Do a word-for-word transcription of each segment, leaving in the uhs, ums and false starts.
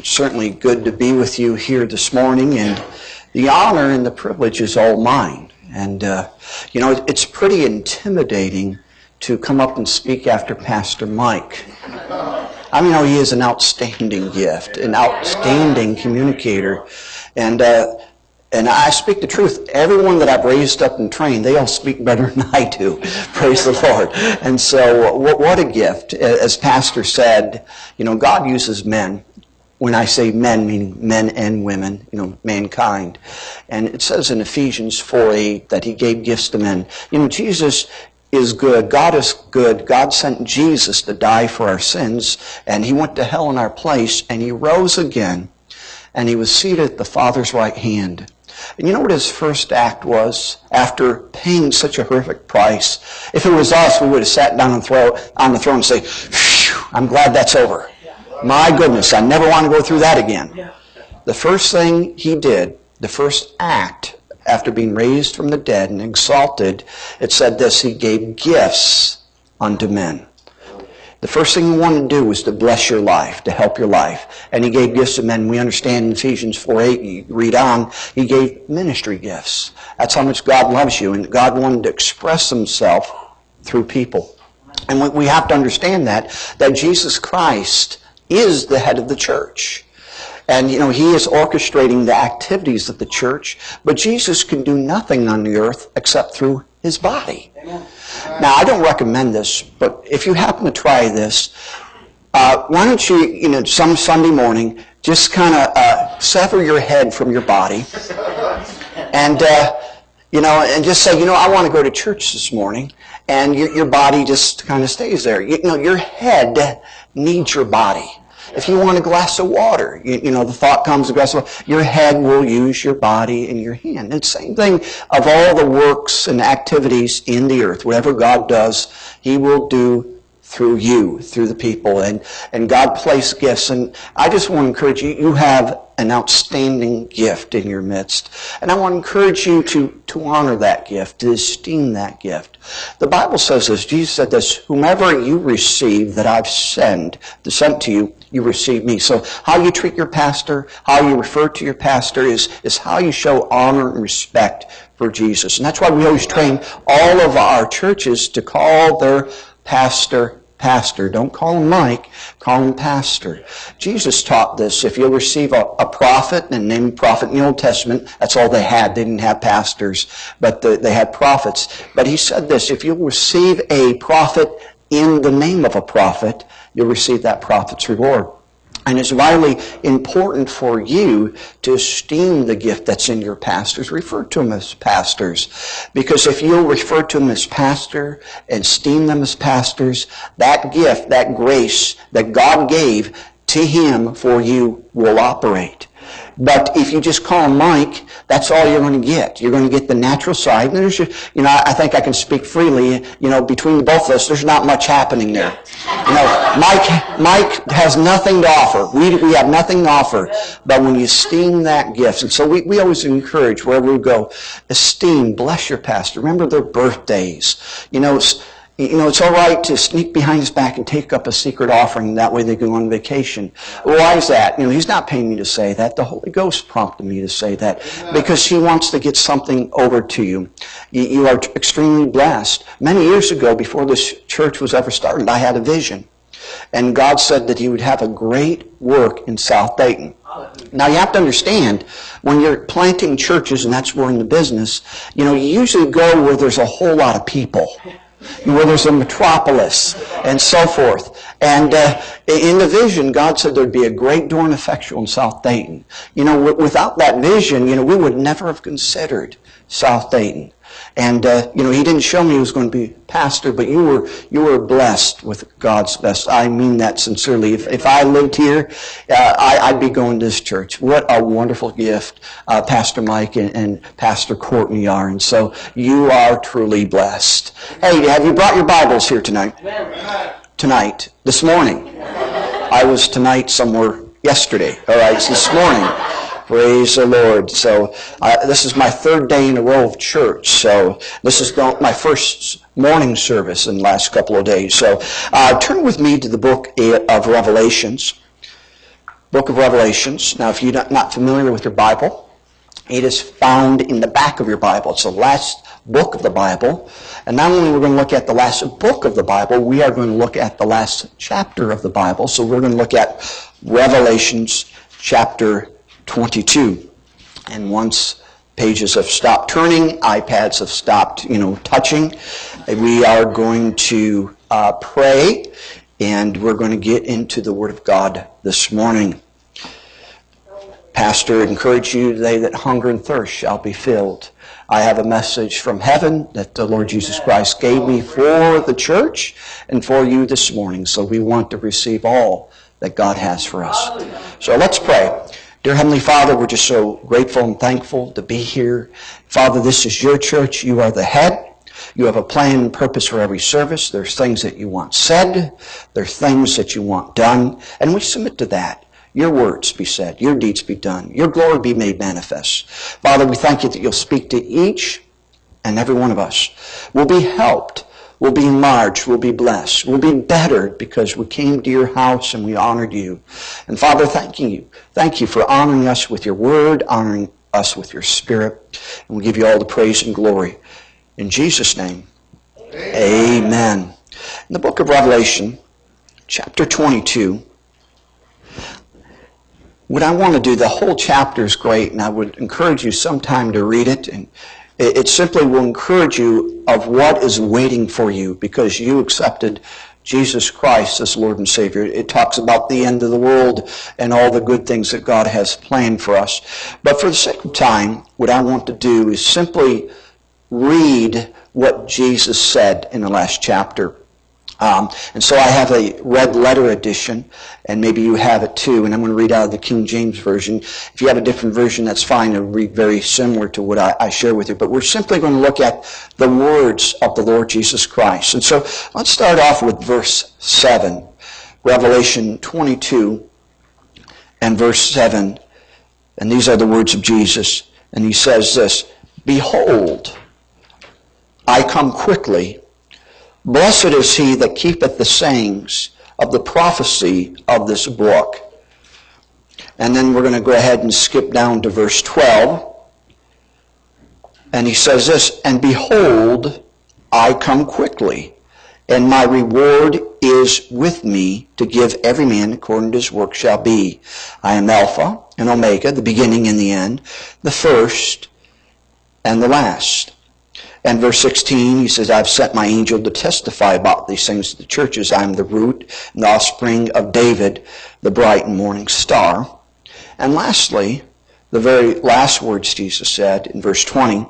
It's certainly good to be with you here this morning, and the honor and the privilege is all mine. And, uh, you know, it's pretty intimidating to come up and speak after Pastor Mike. I mean, you know, he is an outstanding gift, an outstanding communicator. And, uh, and I speak the truth. Everyone that I've raised up and trained, they all speak better than I do. Praise the Lord. And so what, what a gift. As Pastor said, you know, God uses men. When I say men, meaning men and women, you know, mankind. And it says in Ephesians four eight that he gave gifts to men. You know, Jesus is good. God is good. God sent Jesus to die for our sins, and he went to hell in our place, and he rose again, and he was seated at the Father's right hand. And you know what his first act was after paying such a horrific price? If it was us, we would have sat down and throw, on the throne and say, phew, I'm glad that's over. My goodness, I never want to go through that again. The first thing he did, the first act after being raised from the dead and exalted, it said this: he gave gifts unto men. The first thing he wanted to do was to bless your life, to help your life. And he gave gifts to men. We understand in Ephesians four eight, you read on, he gave ministry gifts. That's how much God loves you. And God wanted to express himself through people. And we have to understand that, that Jesus Christ is the head of the church. And, you know, he is orchestrating the activities of the church. But Jesus can do nothing on the earth except through his body. Amen. Now, I don't recommend this, but if you happen to try this, uh, why don't you, you know, some Sunday morning, just kind of uh, sever your head from your body, and uh, you know, and just say, you know, I want to go to church this morning, and your, your body just kind of stays there. You, you know, your head needs your body. If you want a glass of water, you, you know, the thought comes, a glass of water, your head will use your body and your hand. And same thing of all the works and activities in the earth. Whatever God does, he will do through you, through the people. And, and God placed gifts. And I just want to encourage you, you have an outstanding gift in your midst. And I want to encourage you to, to honor that gift, to esteem that gift. The Bible says this, Jesus said this, whomever you receive that I've sent, sent to you, you receive me. So how you treat your pastor, how you refer to your pastor is, is how you show honor and respect for Jesus. And that's why we always train all of our churches to call their pastor pastor. Don't call him Mike, call him pastor. Jesus taught this. If you'll receive a, a prophet, and name prophet in the Old Testament, that's all they had. They didn't have pastors, but the, they had prophets. But he said this, if you'll receive a prophet in the name of a prophet, you'll receive that prophet's reward. And it's vitally important for you to esteem the gift that's in your pastors. Refer to them as pastors. Because if you'll refer to them as pastor and esteem them as pastors, that gift, that grace that God gave to him for you will operate. But if you just call him Mike, that's all you're going to get. You're going to get the natural side. And there's, you know, I think I can speak freely. You know, between both of us, there's not much happening there. You know, Mike, Mike has nothing to offer. We we have nothing to offer. But when you esteem that gift, and so we, we always encourage wherever we go, esteem, bless your pastor. Remember their birthdays. You know. You know, it's all right to sneak behind his back and take up a secret offering. That way they can go on vacation. Why is that? You know, he's not paying me to say that. The Holy Ghost prompted me to say that because he wants to get something over to you. You, you are extremely blessed. Many years ago, before this church was ever started, I had a vision. And God said that he would have a great work in South Dayton. Now, you have to understand, when you're planting churches, and that's where in the business, you know, you usually go where there's a whole lot of people. Where there's a metropolis and so forth. And uh, in the vision, God said there'd be a great door and effectual in South Dayton. You know, w- without that vision, you know, we would never have considered South Dayton. And, uh, you know, he didn't show me he was going to be pastor, but you were you were blessed with God's best. I mean that sincerely. If, if I lived here, uh, I, I'd be going to this church. What a wonderful gift uh, Pastor Mike and, and Pastor Courtney are. And so you are truly blessed. Hey, have you brought your Bibles here tonight? Tonight. This morning. I was tonight somewhere yesterday. All right, it's this morning. Praise the Lord. So uh, this is my third day in a row of church. So this is my first morning service in the last couple of days. So uh, turn with me to the book of Revelations. book of Revelations. Now, if you're not, not familiar with your Bible, it is found in the back of your Bible. It's the last book of the Bible. And not only are we going to look at the last book of the Bible, we are going to look at the last chapter of the Bible. So we're going to look at Revelations chapter twenty-two. And once pages have stopped turning, iPads have stopped, you know, touching, we are going to uh, pray, and we're going to get into the Word of God this morning. Pastor, encourage you, they that hunger and thirst shall be filled. I have a message from heaven that the Lord Jesus Christ gave me for the church and for you this morning. So we want to receive all that God has for us. So let's pray. Dear Heavenly Father, we're just so grateful and thankful to be here. Father, this is your church. You are the head. You have a plan and purpose for every service. There's things that you want said. There's things that you want done. And we submit to that. Your words be said. Your deeds be done. Your glory be made manifest. Father, we thank you that you'll speak to each and every one of us. We'll be helped. We'll be enlarged. We'll be blessed. We'll be bettered because we came to your house and we honored you. And Father, thanking you. Thank you for honoring us with your word, honoring us with your spirit. And we give you all the praise and glory. In Jesus' name, amen. Amen. In the book of Revelation, chapter twenty-two, what I want to do, the whole chapter is great, and I would encourage you sometime to read it. And it simply will encourage you of what is waiting for you because you accepted Jesus Christ as Lord and Savior. It talks about the end of the world and all the good things that God has planned for us. But for the sake of time, what I want to do is simply read what Jesus said in the last chapter. Um, and so I have a red letter edition, and maybe you have it too, and I'm going to read out of the King James Version. If you have a different version, that's fine. It'll read very similar to what I, I share with you. But we're simply going to look at the words of the Lord Jesus Christ. And so let's start off with verse seven. Revelation twenty-two and verse seven. And these are the words of Jesus. And he says this, "Behold, I come quickly. Blessed is he that keepeth the sayings of the prophecy of this book." And then we're going to go ahead and skip down to verse twelve. And he says this, "And behold, I come quickly, and my reward is with me to give every man according to his work shall be. I am Alpha and Omega, the beginning and the end, the first and the last." And verse sixteen, he says, "I've sent my angel to testify about these things to the churches. I am the root and the offspring of David, the bright and morning star." And lastly, the very last words Jesus said in verse twenty,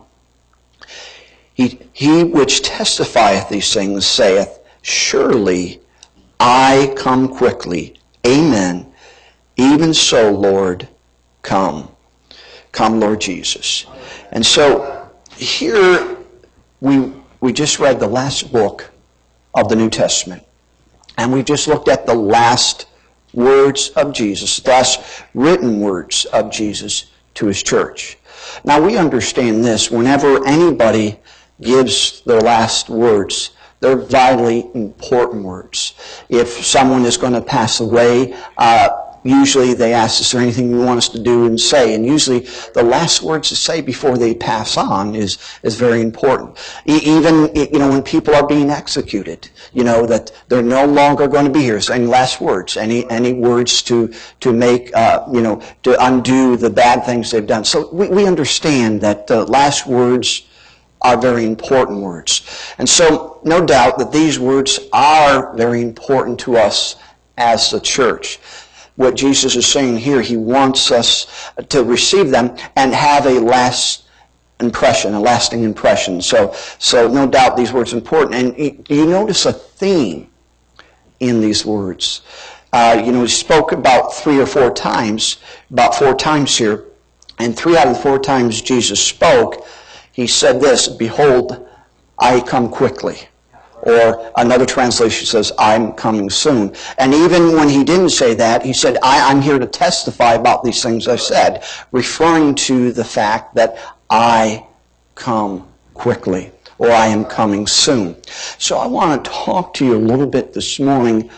He, he which testifieth these things saith, "Surely I come quickly. Amen. Even so, Lord, come." Come, Lord Jesus. And so here, We we just read the last book of the New Testament. And we just looked at the last words of Jesus, the last written words of Jesus to his church. Now we understand this. Whenever anybody gives their last words, they're vitally important words. If someone is going to pass away, uh, usually they ask, "Is there anything you want us to do and say?" And usually the last words to say before they pass on is, is very important. E- even, you know, when people are being executed, you know, that they're no longer going to be here, saying last words, any, any words to, to make, uh, you know, to undo the bad things they've done. So we, we understand that the last words are very important words. And so no doubt that these words are very important to us as the church. What Jesus is saying here, he wants us to receive them and have a last impression, a lasting impression. So, so no doubt these words are important. And you notice a theme in these words. Uh, you know, he spoke about three or four times, about four times here. And three out of the four times Jesus spoke, he said this, "Behold, I come quickly." Or another translation says, "I'm coming soon." And even when he didn't say that, he said, I, I'm here to testify about these things I said, referring to the fact that I come quickly, or I am coming soon. So I want to talk to you a little bit this morning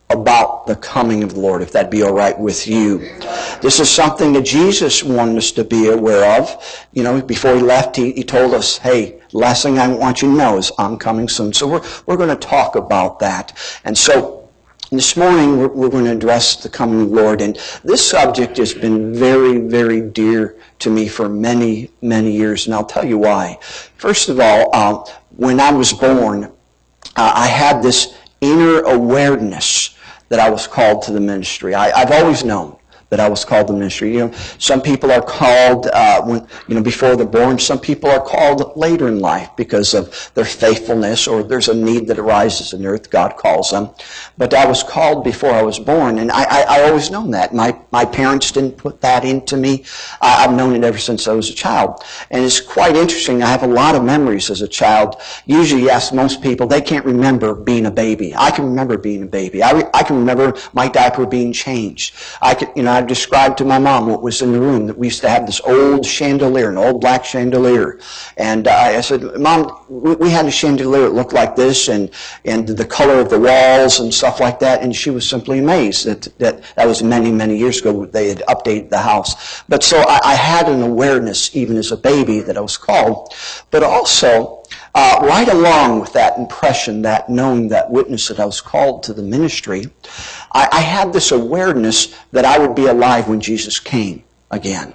about the coming of the Lord, if that'd be all right with you. This is something that Jesus wanted us to be aware of. You know, before he left, he, he told us, hey, the last thing I want you to know is I'm coming soon. So we're, we're going to talk about that. And so this morning, we're, we're going to address the coming of the Lord. And this subject has been very, very dear to me for many, many years. And I'll tell you why. First of all, uh, when I was born, uh, I had this inner awareness that I was called to the ministry. I, I've always known that I was called to the ministry. You know, some people are called uh, when you know before they're born. Some people are called later in life because of their faithfulness, or there's a need that arises in earth. God calls them. But I was called before I was born, and I, I, I always known that. My my parents didn't put that into me. I, I've known it ever since I was a child, and it's quite interesting. I have a lot of memories as a child. Usually, you ask most people, they can't remember being a baby. I can remember being a baby. I, re, I can remember my diaper being changed. I could, you know. I described to my mom what was in the room, that we used to have this old chandelier, an old black chandelier. And uh, I said, Mom, we had a chandelier that looked like this, and, and the color of the walls and stuff like that. And she was simply amazed that that, that was many, many years ago. They had updated the house. But so I, I had an awareness, even as a baby, that I was called. But also, Uh, right along with that impression, that knowing, that witness that I was called to the ministry, I, I had this awareness that I would be alive when Jesus came again.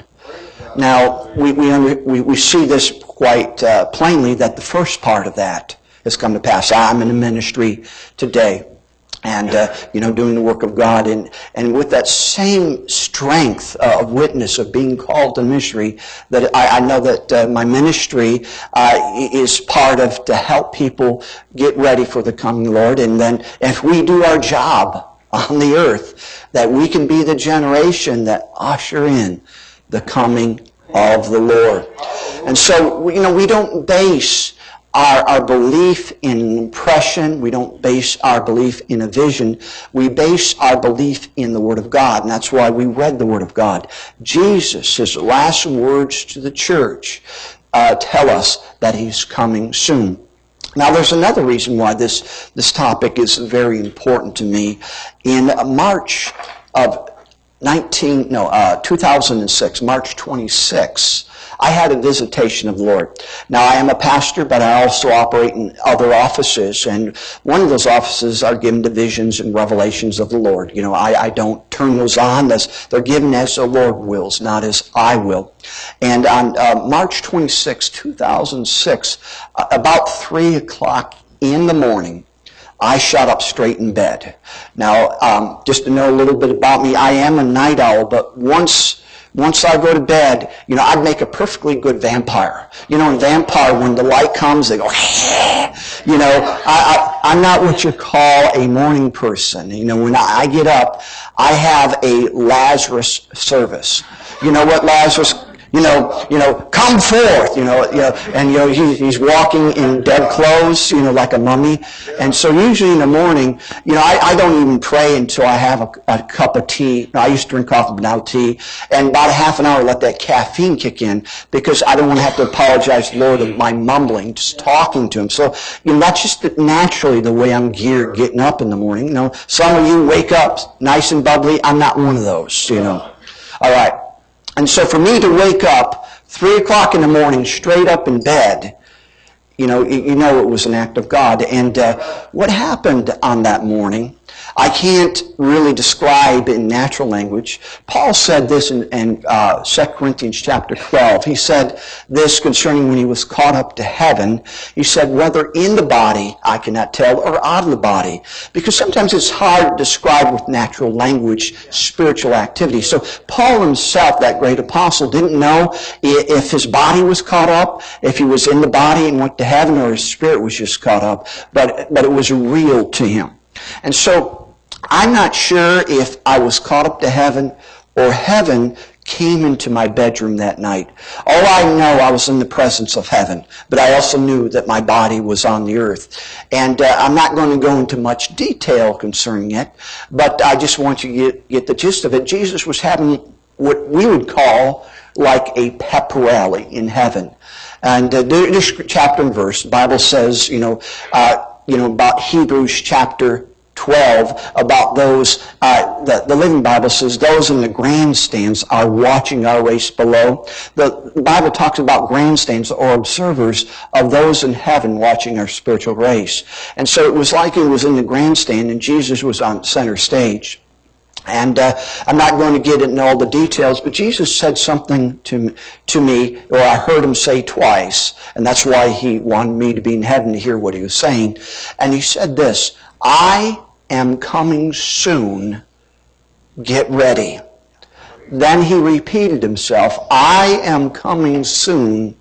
Now, we we, under, we, we see this quite uh, plainly, that the first part of that has come to pass. I'm in the ministry today, and uh, you know, doing the work of God, and and with that same strength uh, of witness of being called to ministry, that I, I know that uh, my ministry uh, is part of to help people get ready for the coming Lord, and then if we do our job on the earth, that we can be the generation that usher in the coming of the Lord. And so, you know, we don't base Our, our belief in an impression, we don't base our belief in a vision, we base our belief in the Word of God, and that's why we read the Word of God. Jesus, his last words to the church, uh, tell us that he's coming soon. Now, there's another reason why this, this topic is very important to me. In March of nineteen, no, uh, two thousand six, March twenty-sixth, I had a visitation of the Lord. Now, I am a pastor, but I also operate in other offices, and one of those offices are given to visions and revelations of the Lord. You know, I, I don't turn those on. They're given as the Lord wills, not as I will. And on uh, March twenty-sixth, two thousand six, uh, about three o'clock in the morning, I shot up straight in bed. Now, um, just to know a little bit about me, I am a night owl, but once... Once I go to bed, you know, I'd make a perfectly good vampire. You know, in vampire, when the light comes, they go, you know, I, I, I'm not what you call a morning person. You know, when I get up, I have a Lazarus service. You know what Lazarus... You know, you know, come forth, you know, you know, and you know, he, he's walking in dead clothes, you know, like a mummy. And so usually in the morning, you know, I, I don't even pray until I have a, a cup of tea. I used to drink coffee, but now tea. And about a half an hour, let that caffeine kick in, because I don't want to have to apologize to the Lord of my mumbling, just talking to him. So, you know, that's just naturally the way I'm geared getting up in the morning. You know, some of you wake up nice and bubbly. I'm not one of those, you know. All right. And so for me to wake up three o'clock in the morning, straight up in bed, you know, you know it was an act of God. And uh, what happened on that morning, I can't really describe in natural language. Paul said this in, in uh, Second Corinthians chapter twelve. He said this concerning when he was caught up to heaven. He said, whether in the body, I cannot tell, or out of the body. Because sometimes it's hard to describe with natural language spiritual activity. So Paul himself, that great apostle, didn't know if his body was caught up, if he was in the body and went to heaven, or his spirit was just caught up. But, but it was real to him. And so I'm not sure if I was caught up to heaven or heaven came into my bedroom that night. All I know, I was in the presence of heaven, but I also knew that my body was on the earth. And uh, I'm not going to go into much detail concerning it, but I just want you to get, get the gist of it. Jesus was having what we would call like a pep rally in heaven. And uh, this chapter and verse, the Bible says, you know, uh, you know, about Hebrews chapter twelve about those, uh, the, the Living Bible says, those in the grandstands are watching our race below. The Bible talks about grandstands or observers of those in heaven watching our spiritual race. And so it was like it was in the grandstand and Jesus was on center stage. And uh, I'm not going to get into all the details, but Jesus said something to, to me, or I heard him say twice, and that's why he wanted me to be in heaven to hear what he was saying. And he said this, I am coming soon, get ready. Then he repeated himself, I am coming soon,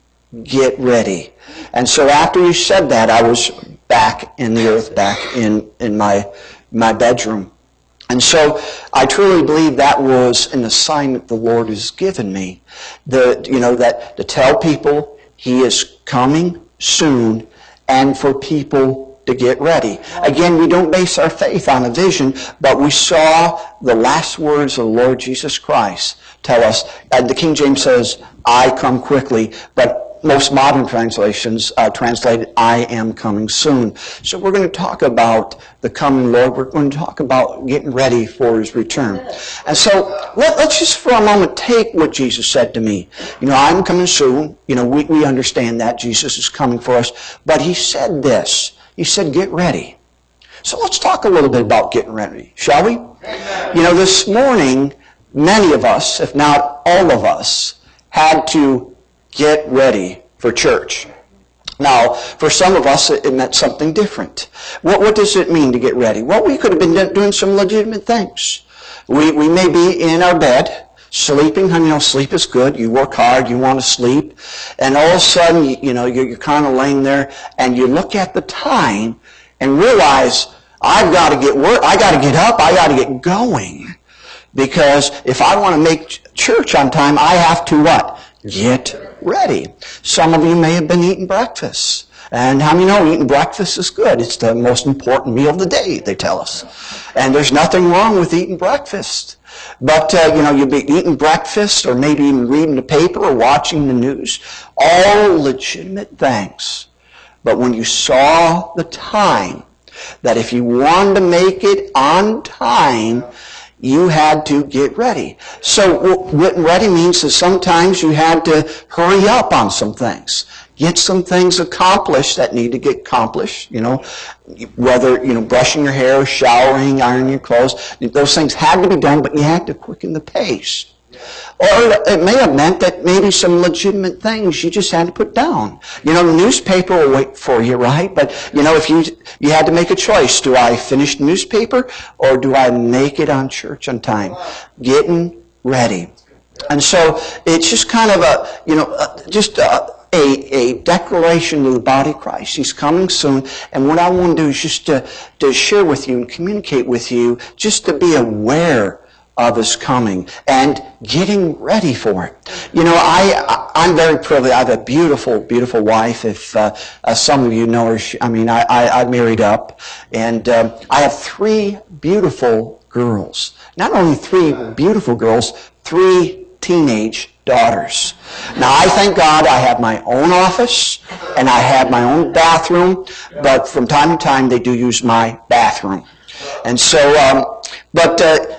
get ready. And so after he said that, I was back in the earth, back in, in my, my bedroom. And so I truly believe that was an assignment the Lord has given me. The, you know, that to tell people He is coming soon and for people to get ready. Again, we don't base our faith on a vision, but we saw the last words of the Lord Jesus Christ tell us. Uh, the King James says, I come quickly, but most modern translations uh, translate it, I am coming soon. So we're going to talk about the coming Lord. We're going to talk about getting ready for His return. And so let, let's just for a moment take what Jesus said to me. You know, I'm coming soon. You know, we, we understand that. Jesus is coming for us. But He said this. He said, get ready. So let's talk a little bit about getting ready, shall we? Amen. You know, this morning, many of us, if not all of us, had to get ready for church. Now, for some of us, it meant something different. What, what does it mean to get ready? Well, we could have been doing some legitimate things. We, we may be in our bed, sleeping. You know, sleep is good. You work hard, you want to sleep. And all of a sudden, you, you know, you're, you're kind of laying there, and you look at the time and realize, I've got to get work. I got to get up. I got to get going. Because if I want to make church on time, I have to what? Get ready. Some of you may have been eating breakfast. And how many know eating breakfast is good? It's the most important meal of the day, they tell us. And there's nothing wrong with eating breakfast. But, uh, you know, you'll be eating breakfast or maybe even reading the paper or watching the news. All legitimate things. But when you saw the time, that if you wanted to make it on time, you had to get ready. So getting ready means that sometimes you had to hurry up on some things. Get some things accomplished that need to get accomplished. You know, whether, you know, brushing your hair, showering, ironing your clothes. Those things had to be done, but you had to quicken the pace. Or it may have meant that maybe some legitimate things you just had to put down. You know, the newspaper will wait for you, right? But, you know, if you you had to make a choice, do I finish the newspaper or do I make it on church on time? Getting ready. And so it's just kind of a, you know, just a, a, a declaration to the body of Christ. He's coming soon. And what I want to do is just to, to share with you and communicate with you, just to be aware of His coming and getting ready for it. You know, I, I'm very privileged. I have a beautiful, beautiful wife. If uh, uh, some of you know her, she, I mean, I, I, I married up. And um, I have three beautiful girls. Not only three beautiful girls, three teenage daughters. Now, I thank God I have my own office and I have my own bathroom, but from time to time they do use my bathroom. And so, um, but... Uh,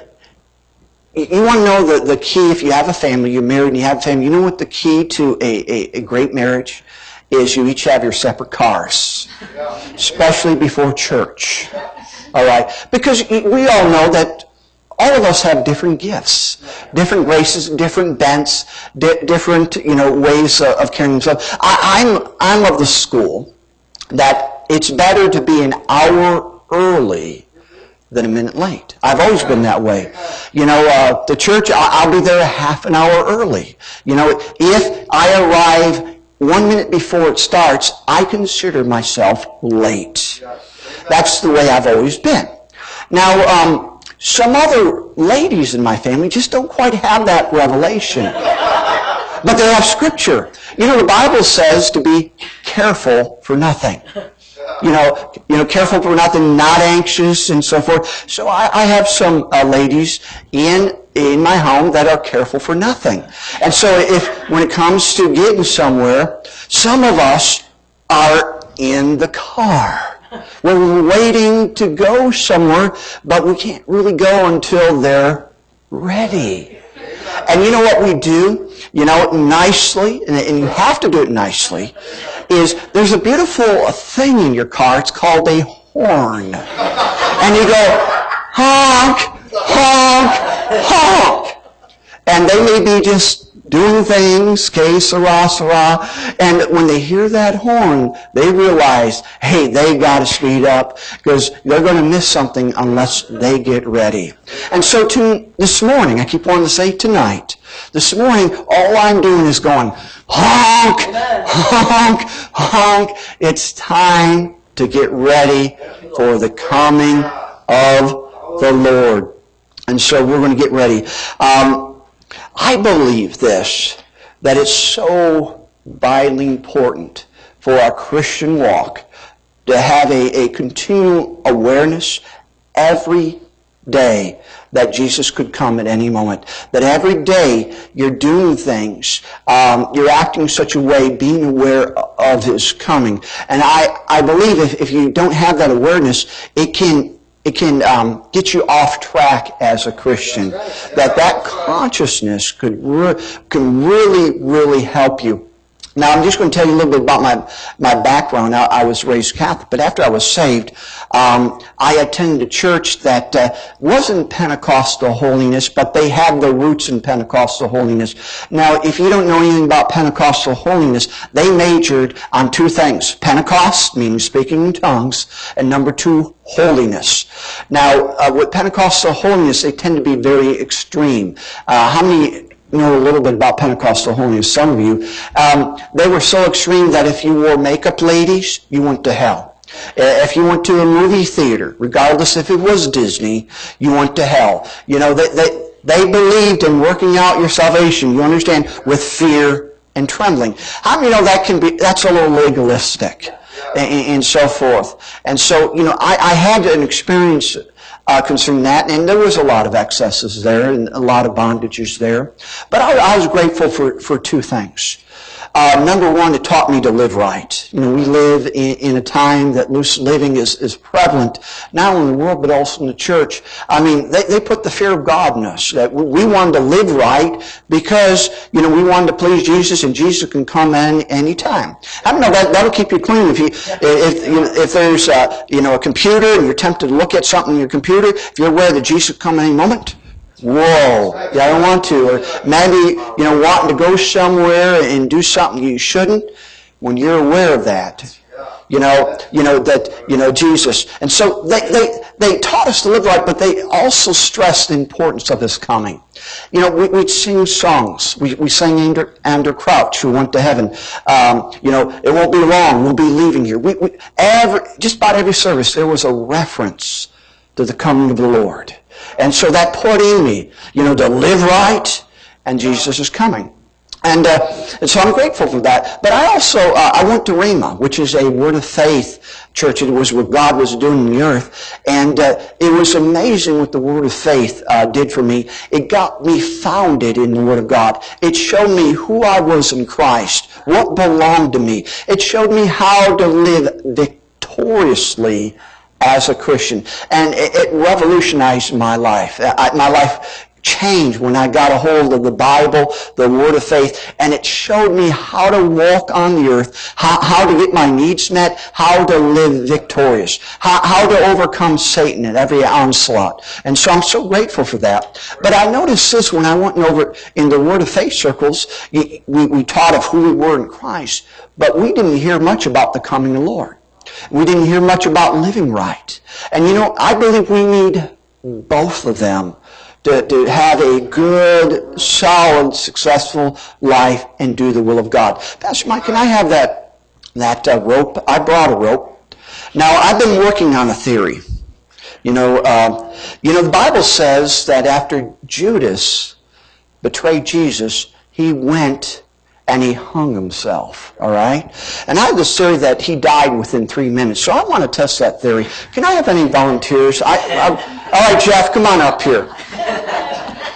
You want to know the, the key, if you have a family, you're married and you have a family, you know what the key to a, a, a great marriage is? You each have your separate cars, especially before church. All right? Because we all know that all of us have different gifts, different graces, different bents, di- different, you know, ways of, of carrying themselves. I, I'm, I'm of the school that it's better to be an hour early than a minute late. I've always been that way. You know, uh, the church, I'll be there a half an hour early. You know, if I arrive one minute before it starts, I consider myself late. That's the way I've always been. Now, um, some other ladies in my family just don't quite have that revelation. But they have Scripture. You know, the Bible says to be careful for nothing. You know, you know, careful for nothing, not anxious, and so forth. So I, I have some uh, ladies in in my home that are careful for nothing. And so if when it comes to getting somewhere, some of us are in the car. We're waiting to go somewhere, but we can't really go until they're ready. And you know what we do? You know, nicely, and you have to do it nicely, is there's a beautiful thing in your car. It's called a horn. And you go, honk, honk, honk. And they may be just doing things, que sera, sera, and when they hear that horn, they realize, hey, they got to speed up because they're going to miss something unless they get ready. And so to this morning, I keep wanting to say tonight, this morning, all I'm doing is going, honk, honk, honk. It's time to get ready for the coming of the Lord. And so we're going to get ready. Um, I believe this, that it's so vitally important for our Christian walk to have a, a continual awareness every day that Jesus could come at any moment. That every day you're doing things, um, you're acting in such a way, being aware of His coming. And I, I believe if, if you don't have that awareness, it can It can um, get you off track as a Christian. That that consciousness could re- can really, really help you. Now, I'm just going to tell you a little bit about my, my background. I, I was raised Catholic, but after I was saved, um, I attended a church that uh, wasn't Pentecostal holiness, but they had the roots in Pentecostal holiness. Now, if you don't know anything about Pentecostal holiness, they majored on two things. Pentecost, meaning speaking in tongues, and number two, holiness. Now, uh, with Pentecostal holiness, they tend to be very extreme. Uh, how many know a little bit about Pentecostal holiness? Some of you. Um, they were so extreme that if you wore makeup, ladies, you went to hell. If you went to a movie theater, regardless if it was Disney, you went to hell. You know, they, they, they believed in working out your salvation, you understand, with fear and trembling. How many know that can be, that's a little legalistic? And, and so forth. And so, you know, I, I had an experience uh, concerning that, and there was a lot of excesses there and a lot of bondages there. But I, I was grateful for, for two things. Uh, number one, it taught me to live right. You know, we live in, in a time that loose living is, is prevalent, not only in the world, but also in the church. I mean, they, they put the fear of God in us, that we wanted to live right because, you know, we wanted to please Jesus, and Jesus can come in any time. I don't know, that, that'll keep you clean. If you, if, you know, if there's, a, you know, a computer and you're tempted to look at something on your computer, if you're aware that Jesus can come any moment, whoa, yeah, I don't want to. Or maybe, you know, wanting to go somewhere and do something you shouldn't, when you're aware of that. You know, you know, that, you know, Jesus. And so they, they, they taught us to live right, but they also stressed the importance of His coming. You know, we, we'd sing songs. We, we sang Ander, Ander Crouch, who went to heaven. Um, you know, it won't be long, we'll be leaving here. We, we, every, just about every service, there was a reference to the coming of the Lord. And so that put in me, you know, to live right, and Jesus is coming. And, uh, and so I'm grateful for that. But I also, uh, I went to Rhema, which is a Word of Faith church. It was what God was doing in the earth. And uh, it was amazing what the Word of Faith uh, did for me. It got me founded in the Word of God. It showed me who I was in Christ, what belonged to me. It showed me how to live victoriously as a Christian. And it, it revolutionized my life. I, my life changed when I got a hold of the Bible, the Word of Faith, and it showed me how to walk on the earth, how, how to get my needs met, how to live victorious, how, how to overcome Satan at every onslaught. And so I'm so grateful for that. But I noticed this when I went over in the Word of Faith circles, we, we taught of who we were in Christ, but we didn't hear much about the coming of the Lord. We didn't hear much about living right. And you know, I believe we need both of them to, to have a good, solid, successful life and do the will of God. Pastor Mike, can I have that, that uh, rope? I brought a rope. Now, I've been working on a theory. You know, uh, you know, the Bible says that after Judas betrayed Jesus, he went and he hung himself, all right? And I have this theory that he died within three minutes. So I want to test that theory. Can I have any volunteers? I, I, all right, Jeff, come on up here.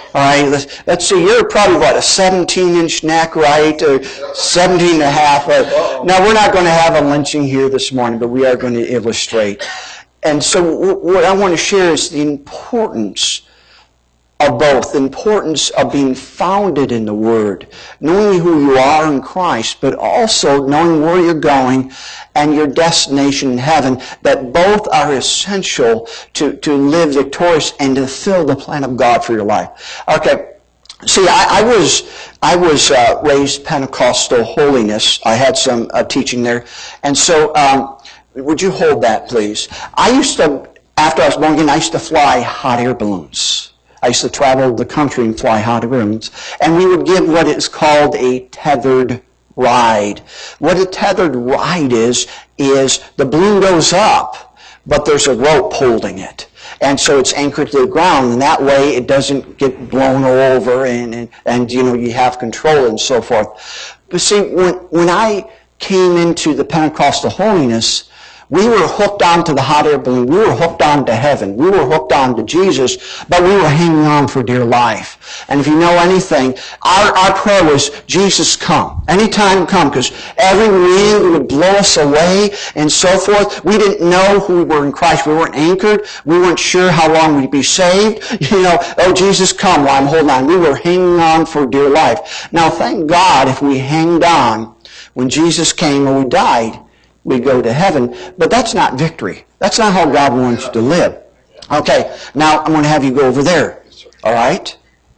All right, let's, let's see, you're probably, what, a seventeen-inch neck, right? Or seventeen and a half. Uh, now, we're not going to have a lynching here this morning, but we are going to illustrate. And so what I want to share is the importance of both, the importance of being founded in the Word, knowing who you are in Christ, but also knowing where you're going and your destination in heaven, that both are essential to, to live victorious and to fulfill the plan of God for your life. Okay, see, I, I was I was uh, raised Pentecostal holiness. I had some uh, teaching there. And so, um, would you hold that, please? I used to, after I was born again, I used to fly hot air balloons. I used to travel the country and fly hot air balloons. And we would give what is called a tethered ride. What a tethered ride is, is the balloon goes up, but there's a rope holding it. And so it's anchored to the ground, and that way it doesn't get blown all over, and, and, and you know, you have control and so forth. But see, when, when I came into the Pentecostal holiness, we were hooked onto the hot air balloon. We were hooked on to heaven. We were hooked on to Jesus, but we were hanging on for dear life. And if you know anything, our, our prayer was, Jesus, come. Anytime come, because every wind would blow us away and so forth. We didn't know who we were in Christ. We weren't anchored. We weren't sure how long we'd be saved. You know, oh, Jesus, come while I'm holding on. We were hanging on for dear life. Now, thank God if we hanged on when Jesus came or we died, we go to heaven. But that's not victory. That's not how God wants you to live. Okay, now I'm going to have you go over there. All right?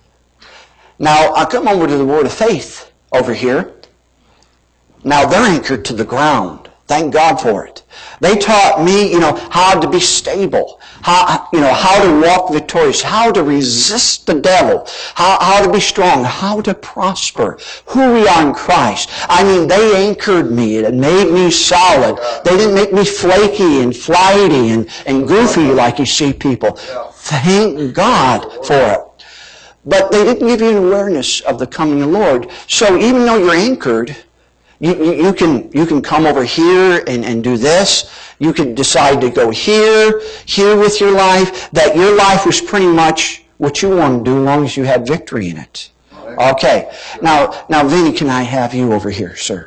Now, I'll come over to the word of faith over here. Now, they're anchored to the ground. Thank God for it. They taught me, you know, how to be stable, how, you know, how to walk victorious, how to resist the devil, how, how to be strong, how to prosper, who we are in Christ. I mean, they anchored me. It made me solid. They didn't make me flaky and flighty and, and goofy like you see people. Thank God for it. But they didn't give you an awareness of the coming of the Lord. So even though you're anchored, You, you, you can you can come over here and, and do this. You can decide to go here, here with your life. That your life was pretty much what you want to do as long as you had victory in it. Okay. Now, now, Vinny, can I have you over here, sir?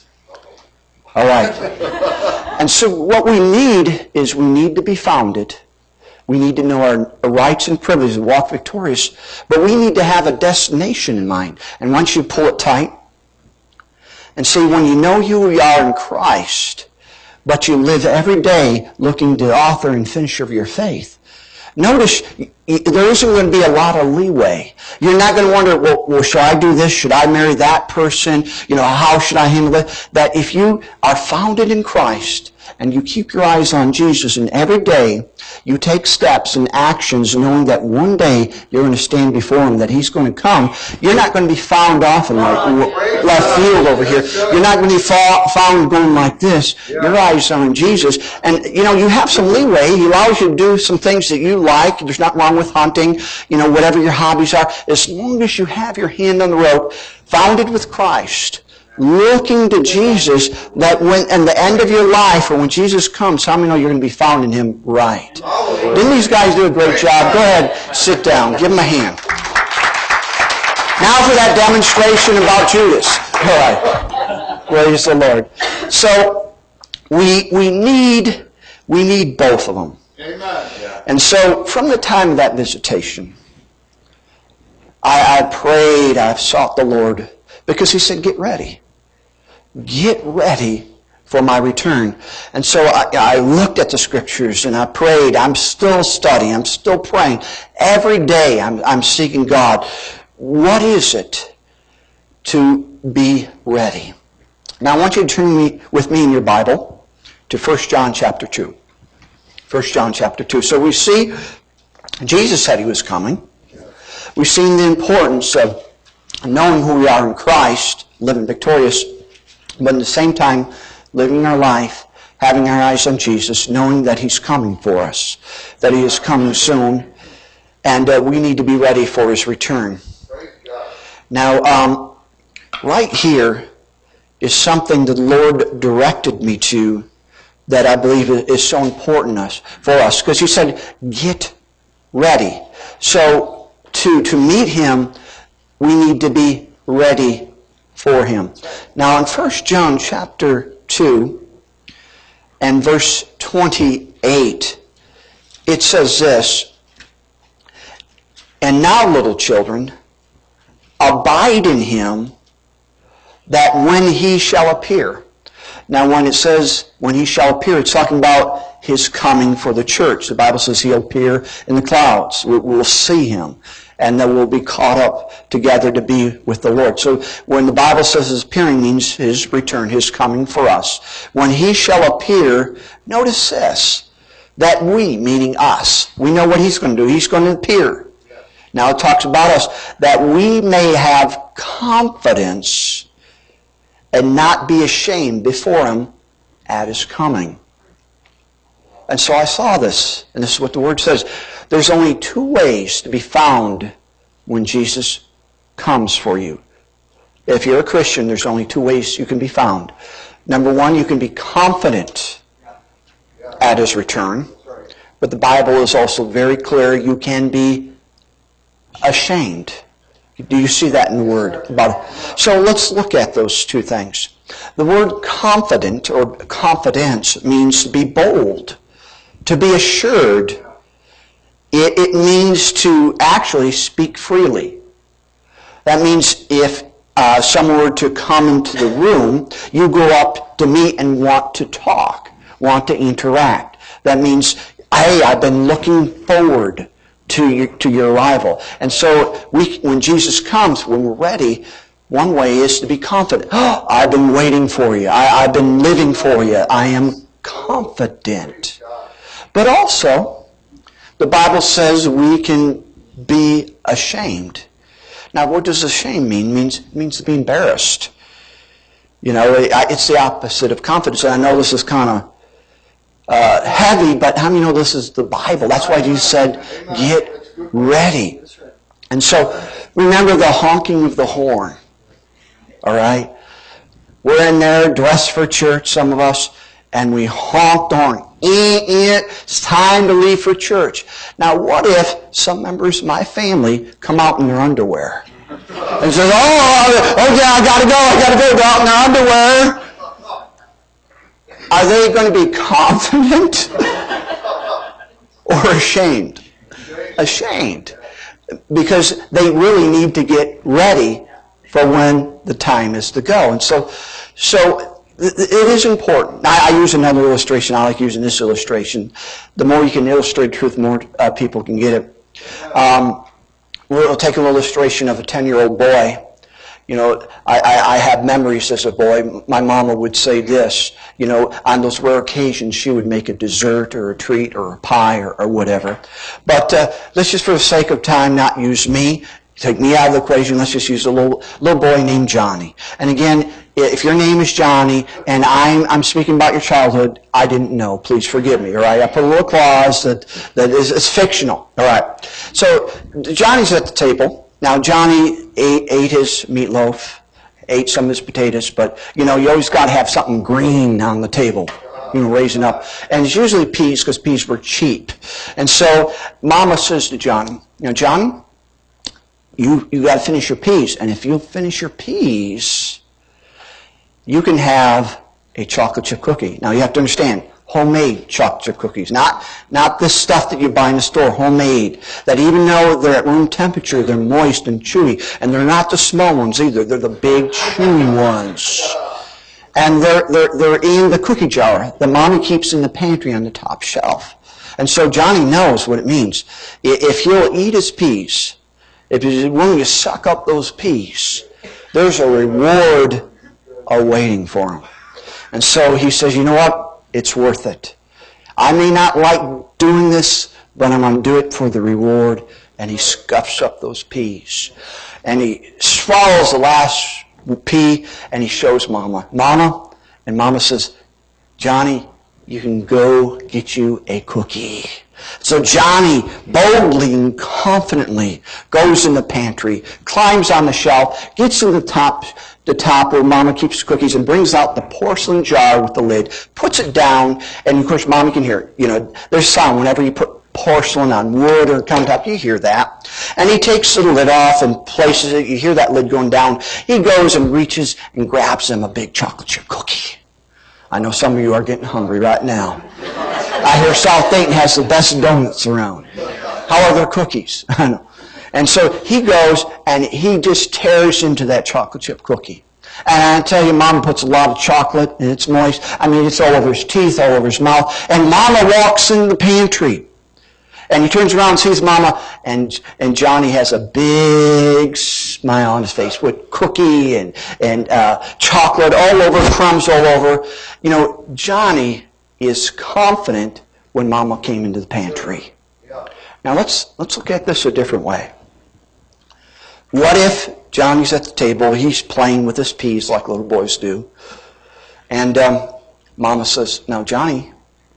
All right. And so what we need is we need to be founded. We need to know our rights and privileges, walk victorious. But we need to have a destination in mind. And once you pull it tight, and see, when you know who you are in Christ, but you live every day looking to the author and finisher of your faith, notice there isn't going to be a lot of leeway. You're not going to wonder, well, well, should I do this? Should I marry that person? You know, how should I handle it? That if you are founded in Christ and you keep your eyes on Jesus, and every day you take steps and actions knowing that one day you're going to stand before Him, that He's going to come, you're not going to be found off in like left field over here. You're not going to be found going like this. Your eyes are on Jesus. And, you know, you have some leeway. He allows you to do some things that you like. There's nothing wrong with hunting, you know, whatever your hobbies are. As long as you have your hand on the rope, founded with Christ, looking to Jesus, that when at the end of your life, or when Jesus comes, how many know you're going to be found in Him right? Didn't these guys do a great job? Go ahead, sit down, give them a hand. Now for that demonstration about Judas. All right, praise the Lord. So we we need we need both of them. Amen. And so from the time of that visitation, I, I prayed, I've sought the Lord, because He said, "Get ready." Get ready for my return. And so I, I looked at the Scriptures and I prayed. I'm still studying. I'm still praying. Every day I'm, I'm seeking God. What is it to be ready? Now I want you to turn me, with me in your Bible to First John chapter two. First John chapter two. So we see Jesus said He was coming. We've seen the importance of knowing who we are in Christ, living victorious, but at the same time, living our life, having our eyes on Jesus, knowing that He's coming for us, that He is coming soon, and uh, we need to be ready for His return. Now, um, right here is something that the Lord directed me to that I believe is so important for us, because He said, get ready. So, to, to meet Him, we need to be ready for Him. Now in First John chapter two and verse twenty-eight, it says this, "And now, little children, abide in Him, that when He shall appear." Now when it says when He shall appear, it's talking about His coming for the church. The Bible says He'll appear in the clouds. We'll see Him, and then we'll be caught up together to be with the Lord. So when the Bible says His appearing, means His return, His coming for us. When He shall appear, notice this, that we, meaning us, we know what He's going to do. He's going to appear. Now it talks about us, that we may have confidence and not be ashamed before Him at His coming. And so I saw this, and this is what the Word says. There's only two ways to be found when Jesus comes for you. If you're a Christian, there's only two ways you can be found. Number one, you can be confident at His return. But the Bible is also very clear, you can be ashamed. Do you see that in the Word? About it? So let's look at those two things. The word confident or confidence means to be bold, to be assured. It, it means to actually speak freely. That means if uh, someone were to come into the room, you go up to meet and want to talk, want to interact. That means, hey, I've been looking forward to your, to your arrival. And so we, when Jesus comes, when we're ready, one way is to be confident. Oh, I've been waiting for you. I, I've been living for you. I am confident. But also, the Bible says we can be ashamed. Now, what does ashamed mean? It means, it means to be embarrassed. You know, it's the opposite of confidence. And I know this is kind of Uh, heavy, but how many know this is the Bible? That's why Jesus said, get ready. And so, remember the honking of the horn. All right? We're in there, dressed for church, some of us, and we honk the horn. It's time to leave for church. Now, what if some members of my family come out in their underwear? And says, oh, oh yeah, I gotta go, I gotta go, go out in their underwear. Are they going to be confident or ashamed? Ashamed. Because they really need to get ready for when the time is to go. And so, so it is important. I, I use another illustration. I like using this illustration. The more you can illustrate truth, the more uh, people can get it. Um, we'll take an illustration of a ten-year-old boy. You know, I, I, I have memories as a boy. My mama would say this, you know, on those rare occasions she would make a dessert or a treat or a pie or, or whatever. But uh, let's just, for the sake of time, not use me. Take me out of the equation. Let's just use a little little boy named Johnny. And again, if your name is Johnny and I'm I'm speaking about your childhood, I didn't know. Please forgive me. All right, I put a little clause that that is, is fictional. All right. So Johnny's at the table. Now, Johnny ate, ate his meatloaf, ate some of his potatoes, but, you know, you always got to have something green on the table, you know, raising up. And it's usually peas, because peas were cheap. And so, Mama says to Johnny, you know, Johnny, you, you got to finish your peas. And if you finish your peas, you can have a chocolate chip cookie. Now, you have to understand, homemade chocolate chip cookies. Not, not this stuff that you buy in the store, homemade. That even though they're at room temperature, they're moist and chewy. And they're not the small ones either. They're the big, chewy ones. And they're, they're, they're in the cookie jar that Mommy keeps in the pantry on the top shelf. And so Johnny knows what it means. If he'll eat his peas, if he's willing to suck up those peas, there's a reward awaiting for him. And so he says, you know what? It's worth it. I may not like doing this, but I'm going to do it for the reward. And he scuffs up those peas. And he swallows the last pea, and he shows Mama. Mama, and Mama says, Johnny, you can go get you a cookie. So Johnny boldly and confidently goes in the pantry, climbs on the shelf, gets to the top, the top where Mama keeps cookies, and brings out the porcelain jar with the lid, puts it down, and of course Mama can hear it. You know, there's sound whenever you put porcelain on wood or countertop. You hear that. And he takes the lid off and places it. You hear that lid going down. He goes and reaches and grabs him a big chocolate chip cookie. I know some of you are getting hungry right now. I hear South Dayton has the best donuts around. How are their cookies? I know. And so he goes and he just tears into that chocolate chip cookie. And I tell you, Mama puts a lot of chocolate and it's moist. I mean, it's all over his teeth, all over his mouth. And Mama walks in the pantry. And he turns around and sees Mama, and and Johnny has a big smile on his face with cookie and, and uh, chocolate all over, crumbs all over. You know, Johnny is confident when Mama came into the pantry. Now let's let's look at this a different way. What if Johnny's at the table, he's playing with his peas like little boys do, and um, Mama says, "Now Johnny,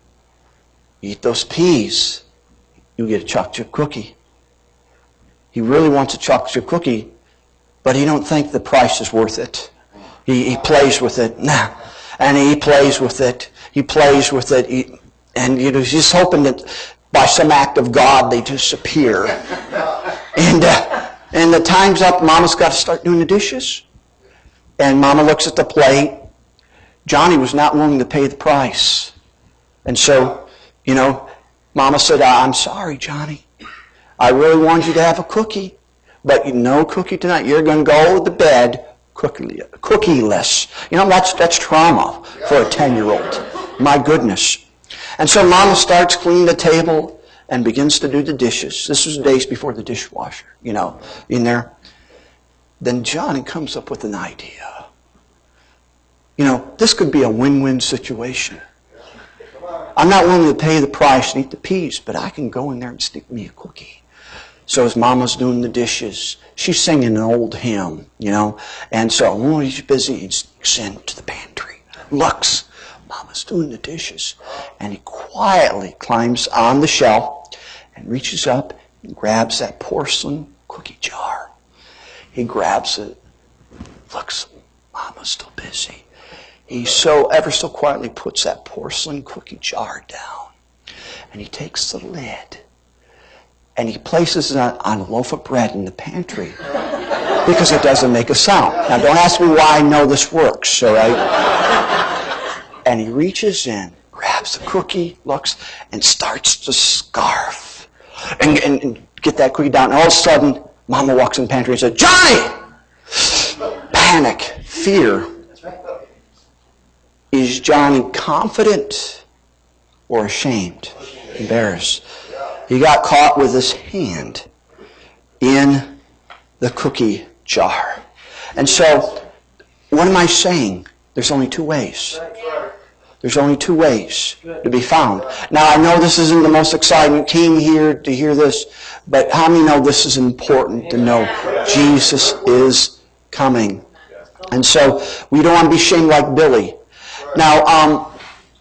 eat those peas. You get a chocolate chip cookie." He really wants a chocolate chip cookie, but he don't think the price is worth it. He, he plays with it, nah, and he plays with it. He plays with it, he, and you know, he's just hoping that by some act of God they disappear. And uh, and the time's up. Mama's got to start doing the dishes, and Mama looks at the plate. Johnny was not willing to pay the price, and so, you know, Mama said, "I'm sorry, Johnny. I really wanted you to have a cookie, but no cookie tonight. You're going to go to bed cookie, cookieless." You know, that's that's trauma for a ten-year-old. My goodness. And so Mama starts cleaning the table and begins to do the dishes. This was days before the dishwasher, you know, in there. Then Johnny comes up with an idea. You know, this could be a win-win situation. I'm not willing to pay the price and eat the peas, but I can go in there and stick me a cookie. So as Mama's doing the dishes, she's singing an old hymn, you know. And so, oh, he's busy. He sneaks into the pantry, looks. Mama's doing the dishes. And he quietly climbs on the shelf and reaches up and grabs that porcelain cookie jar. He grabs it, looks, Mama's still busy. He so ever so quietly puts that porcelain cookie jar down. And he takes the lid and he places it on, on a loaf of bread in the pantry because it doesn't make a sound. Now don't ask me why I know this works, all right? And he reaches in, grabs the cookie, looks, and starts to scarf and, and, and get that cookie down. And all of a sudden, Mama walks in the pantry and says, "Johnny!" Panic, fear. Is Johnny confident or ashamed, embarrassed? He got caught with his hand in the cookie jar. And so, what am I saying? There's only two ways. There's only two ways to be found. Now, I know this isn't the most exciting. You came here to hear this, but how many know this is important to know? Jesus is coming. And so, we don't want to be shamed like Billy. Now, um,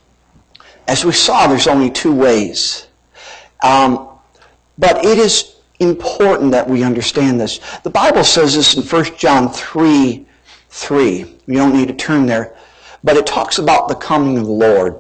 as we saw, there's only two ways. Um, but it is important that we understand this. The Bible says this in First John three three. You don't need to turn there. But it talks about the coming of the Lord.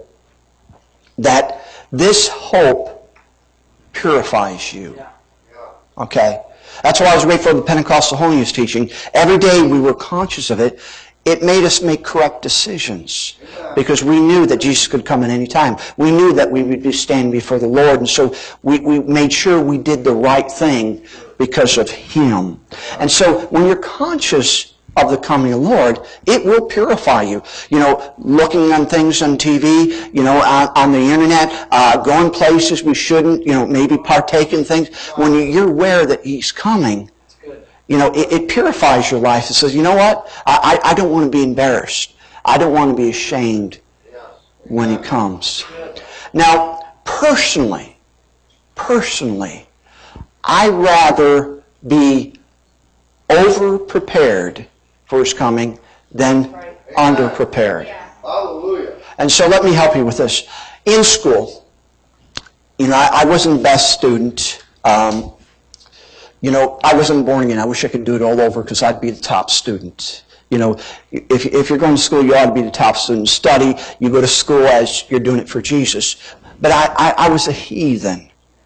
That this hope purifies you. Okay? That's why I was waiting for the Pentecostal holiness teaching. Every day we were conscious of it. It made us make correct decisions because we knew that Jesus could come at any time. We knew that we would be standing before the Lord, and so we, we made sure we did the right thing because of Him. And so when you're conscious of the coming of the Lord, it will purify you. You know, looking on things on T V, you know, on, on the internet, uh, going places we shouldn't, you know, maybe partake in things. When you're aware that He's coming, you know, it, it purifies your life. It says, you know what? I, I, I don't want to be embarrassed. I don't want to be ashamed when He comes. Now, personally, personally, I rather be over-prepared for His coming than under-prepared. Hallelujah. And so let me help you with this. In school, you know, I, I wasn't the best student. Um, You know, I wasn't born again. I wish I could do it all over because I'd be the top student. You know, if if you're going to school, you ought to be the top student. Study, you go to school as you're doing it for Jesus. But I, I, I was a heathen.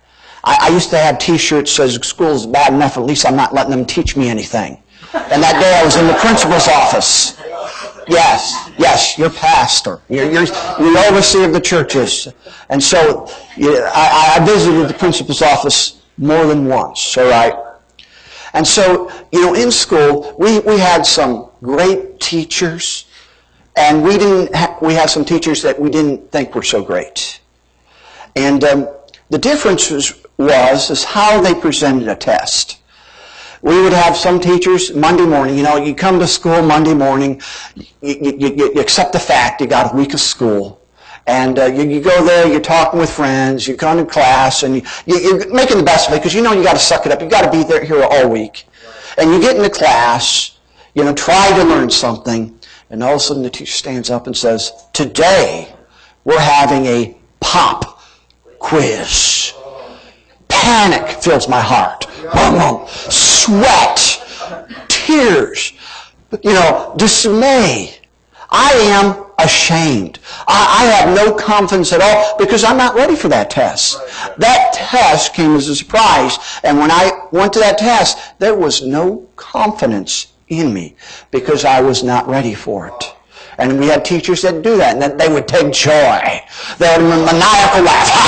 I, I used to have T-shirts that says school's bad enough, at least I'm not letting them teach me anything. And that day I was in the principal's office. Yes, yes, you're pastor. You're, you're, you're the overseer of the churches. And so yeah, I, I visited the principal's office more than once, all right? And so, you know, in school, we, we had some great teachers, and we didn't ha- we had some teachers that we didn't think were so great. And um, the difference was, was is how they presented a test. We would have some teachers Monday morning, you know, you come to school Monday morning, you, you, you, you accept the fact you got a week of school. And uh, you, you go there, you're talking with friends, you come to class, and you, you, you're making the best of it because you know you got to suck it up. You've got to be there here all week. And you get into class, you know, try to learn something, and all of a sudden the teacher stands up and says, today we're having a pop quiz. Panic fills my heart. Boom, boom. Sweat. Tears. You know, dismay. I am ashamed. I, I have no confidence at all because I'm not ready for that test. That test came as a surprise. And when I went to that test, there was no confidence in me because I was not ready for it. And we had teachers that do that, and that they would take joy. They had a maniacal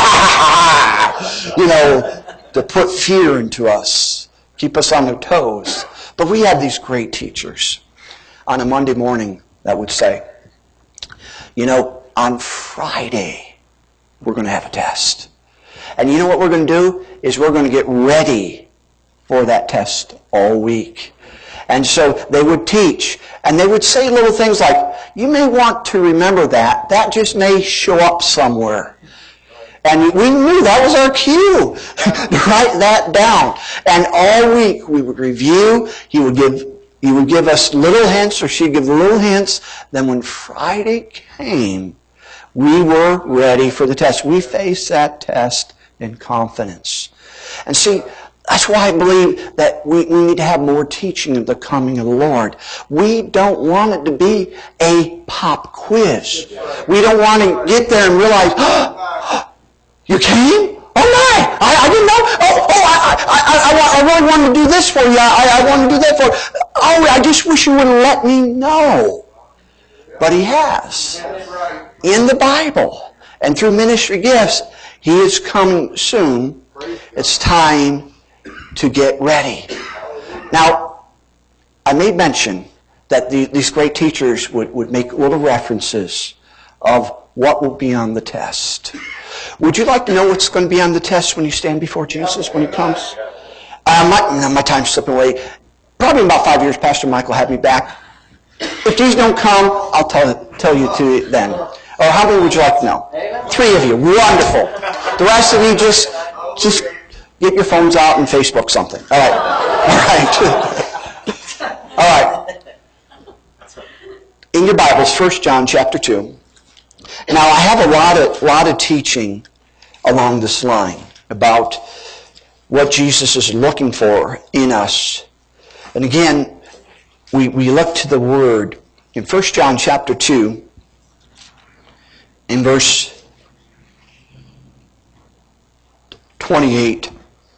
laugh. You know, to put fear into us, keep us on their toes. But we had these great teachers on a Monday morning that would say, you know, on Friday, we're going to have a test. And you know what we're going to do? Is we're going to get ready for that test all week. And so they would teach, and they would say little things like, you may want to remember that. That just may show up somewhere. And we knew that was our cue. Write that down. And all week we would review. He would give he would give us little hints, or she'd give little hints. Then when Friday came, we were ready for the test. We faced that test in confidence. And see, that's why I believe that we, we need to have more teaching of the coming of the Lord. We don't want it to be a pop quiz. We don't want to get there and realize, oh, you came? Oh my! I, I didn't know. Oh, oh I, I, I, I really wanted to do this for you. I, I wanted to do that for you. Oh, I just wish you would have let me know. But He has. In the Bible and through ministry gifts, He is coming soon. It's time to get ready. Now, I made mention that the, these great teachers would, would make little references of what will be on the test. Would you like to know what's going to be on the test when you stand before Jesus, when He comes? Uh, my, no, my time's slipping away. Probably in about five years, Pastor Michael will have me back. If these don't come, I'll tell, tell you to then. Or how many would you like to know? Three of you. Wonderful. The rest of you just, just get your phones out and Facebook something. All right. All right. All right. In your Bibles, First John chapter two. Now, I have a lot of, lot of teaching along this line about what Jesus is looking for in us. And again, we, we look to the Word in First John chapter two, in verse twenty-eight.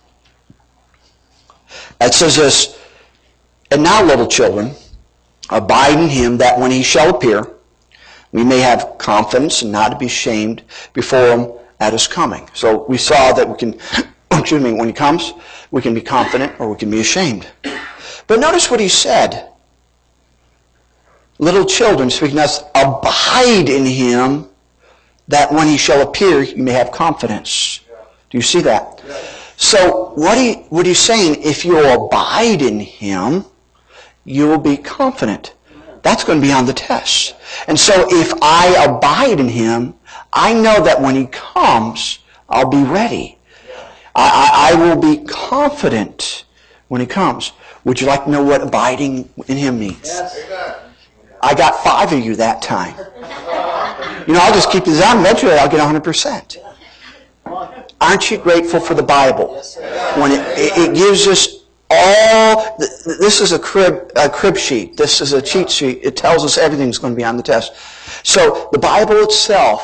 It says this, and now, little children, abide in Him, that when He shall appear, we may have confidence and not to be ashamed before Him at His coming. So we saw that we can, excuse me, when He comes, we can be confident or we can be ashamed. But notice what He said. Little children, speaking to us, abide in Him, that when He shall appear, you may have confidence. Do you see that? So what, he, what He's saying, if you abide in Him, you will be confident. That's going to be on the test. And so if I abide in Him, I know that when He comes, I'll be ready. I, I, I will be confident when He comes. Would you like to know what abiding in Him means? Yes. I got five of you that time. You know, I'll just keep this on. Eventually, I'll get one hundred percent. Aren't you grateful for the Bible? When it, it, it gives us all, this is a crib, a crib sheet. This is a cheat sheet. It tells us everything's going to be on the test. So the Bible itself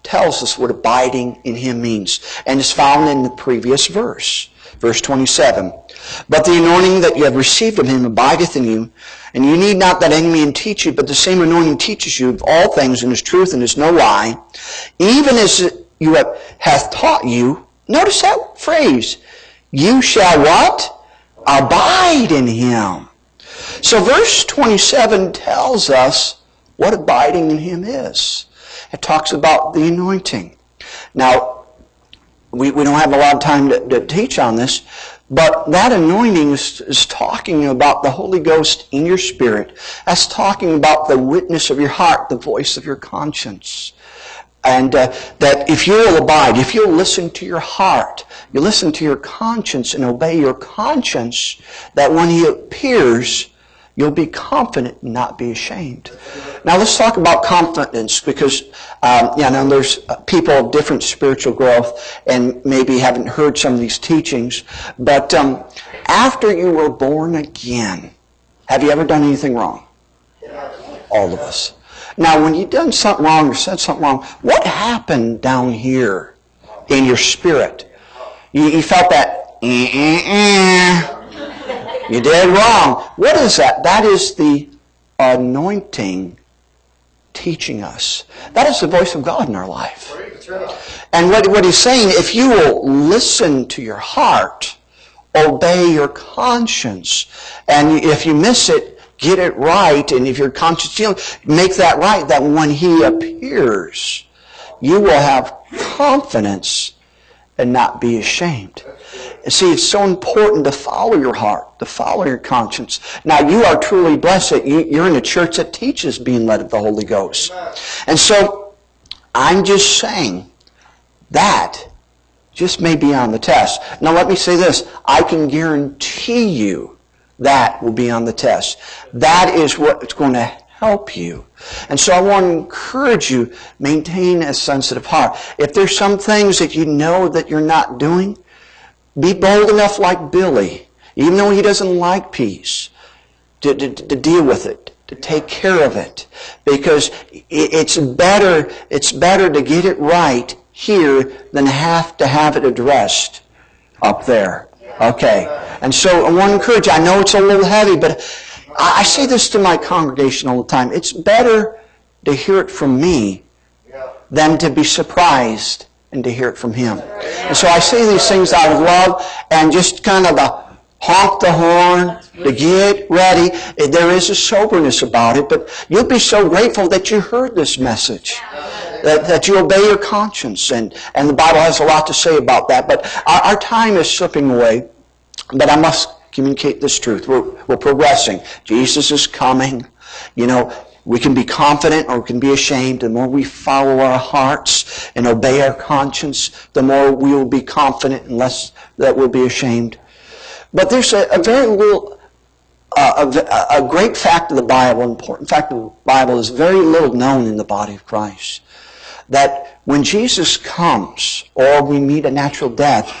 tells us what abiding in Him means. And it's found in the previous verse. Verse twenty-seven. But the anointing that you have received of Him abideth in you, and you need not that any man teach you, but the same anointing teaches you of all things, and is truth, and is no lie. Even as you have hath taught you, notice that phrase, you shall what? Abide in Him. So verse twenty-seven tells us what abiding in Him is. It talks about the anointing. Now, we, we don't have a lot of time to, to teach on this, but that anointing is, is talking about the Holy Ghost in your spirit. That's talking about the witness of your heart, the voice of your conscience. And uh, that if you'll abide, if you'll listen to your heart, you listen to your conscience and obey your conscience, that when He appears, you'll be confident and not be ashamed. Now let's talk about confidence, because um, you know, there's people of different spiritual growth and maybe haven't heard some of these teachings. But um, after you were born again, have you ever done anything wrong? All of us. Now when you've done something wrong or said something wrong, what happened down here in your spirit? You, you felt that, eh-eh-eh. You did wrong. What is that? That is the anointing teaching us. That is the voice of God in our life. And what, what He's saying, if you will listen to your heart, obey your conscience, and if you miss it, get it right, and if your conscience, you know, make that right, that when He appears, you will have confidence and not be ashamed. And see, it's so important to follow your heart, to follow your conscience. Now, you are truly blessed that you, you're in a church that teaches being led of the Holy Ghost. And so, I'm just saying that just may be on the test. Now, let me say this. I can guarantee you that will be on the test. That is what's going to help you. And so I want to encourage you, maintain a sensitive heart. If there's some things that you know that you're not doing, be bold enough like Billy, even though he doesn't like peace, to, to, to deal with it, to take care of it. Because it's better, it's better to get it right here than have to have it addressed up there. Okay. And so I want to encourage you. I know it's a little heavy, but I say this to my congregation all the time. It's better to hear it from me than to be surprised and to hear it from Him. And so I say these things out of love and just kind of the honk the horn to get ready. There is a soberness about it, but you'll be so grateful that you heard this message. That, that you obey your conscience. And, and the Bible has a lot to say about that. But our, our time is slipping away. But I must communicate this truth. We're, we're progressing. Jesus is coming. You know, we can be confident or we can be ashamed. The more we follow our hearts and obey our conscience, the more we will be confident and less that we'll be ashamed. But there's a, a very little, uh, a, a great fact of the Bible, an important fact of the Bible is very little known in the body of Christ. That when Jesus comes or we meet a natural death,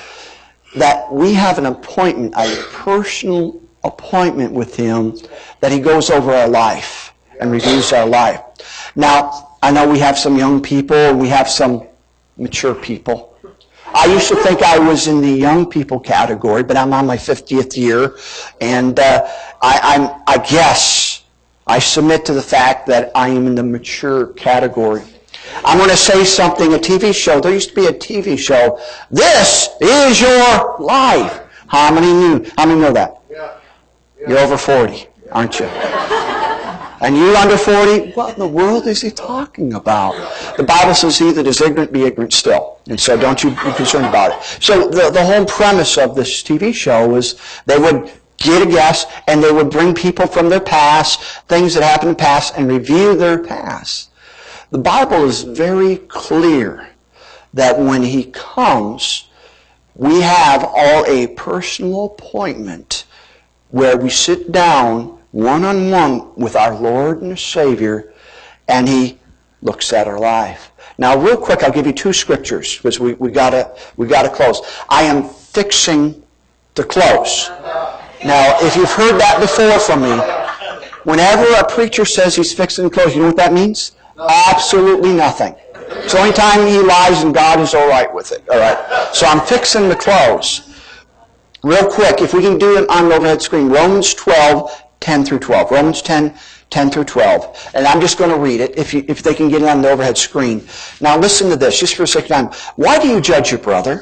that we have an appointment, a personal appointment with Him, that He goes over our life and reviews our life. Now, I know we have some young people and we have some mature people. I used to think I was in the young people category, but I'm on my fiftieth year, and uh, I, I'm, I guess I submit to the fact that I am in the mature category. I'm going to say something, a T V show. There used to be a T V show. This is your life. How many knew? How many know that? Yeah. Yeah. You're over forty, aren't you? And you under forty? What in the world is he talking about? The Bible says he that is ignorant be ignorant still. And so don't you be concerned about it. So the, the whole premise of this T V show was they would get a guest and they would bring people from their past, things that happened in the past, and review their past. The Bible is very clear that when He comes, we have all a personal appointment where we sit down one-on-one with our Lord and Savior, and He looks at our life. Now, real quick, I'll give you two scriptures because we, we gotta we gotta close. I am fixing to close. Now, if you've heard that before from me, whenever a preacher says he's fixing to close, you know what that means? Absolutely nothing. It's the only time he lies and God is all right with it. All right. So I'm fixing to close. Real quick, if we can do it on the overhead screen, Romans twelve, ten through twelve. Romans ten, ten through twelve. And I'm just going to read it, if you, if they can get it on the overhead screen. Now listen to this, just for a second time. Why do you judge your brother?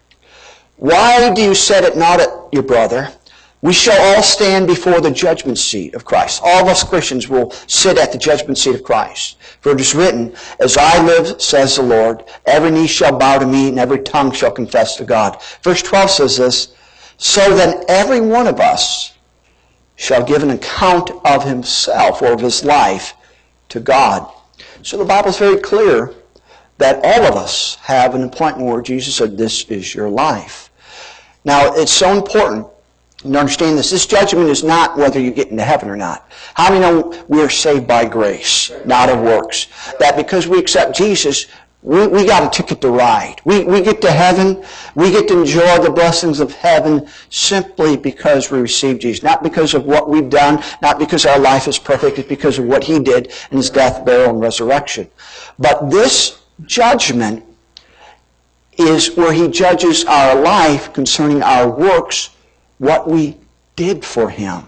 Why do you set it not at your brother? We shall all stand before the judgment seat of Christ. All of us Christians will sit at the judgment seat of Christ. For it is written, as I live, says the Lord, every knee shall bow to me, and every tongue shall confess to God. Verse twelve says this, so then every one of us shall give an account of himself or of his life to God. So the Bible is very clear that all of us have an appointment where Jesus said, this is your life. Now, it's so important to understand this. This judgment is not whether you get into heaven or not. How many know we are saved by grace, not of works? That because we accept Jesus, we, we got a ticket to ride. We, we get to heaven. We get to enjoy the blessings of heaven simply because we received Jesus. Not because of what we've done, not because our life is perfect. It's because of what he did in his death, burial, and resurrection. But this judgment is where he judges our life concerning our works, what we did for him,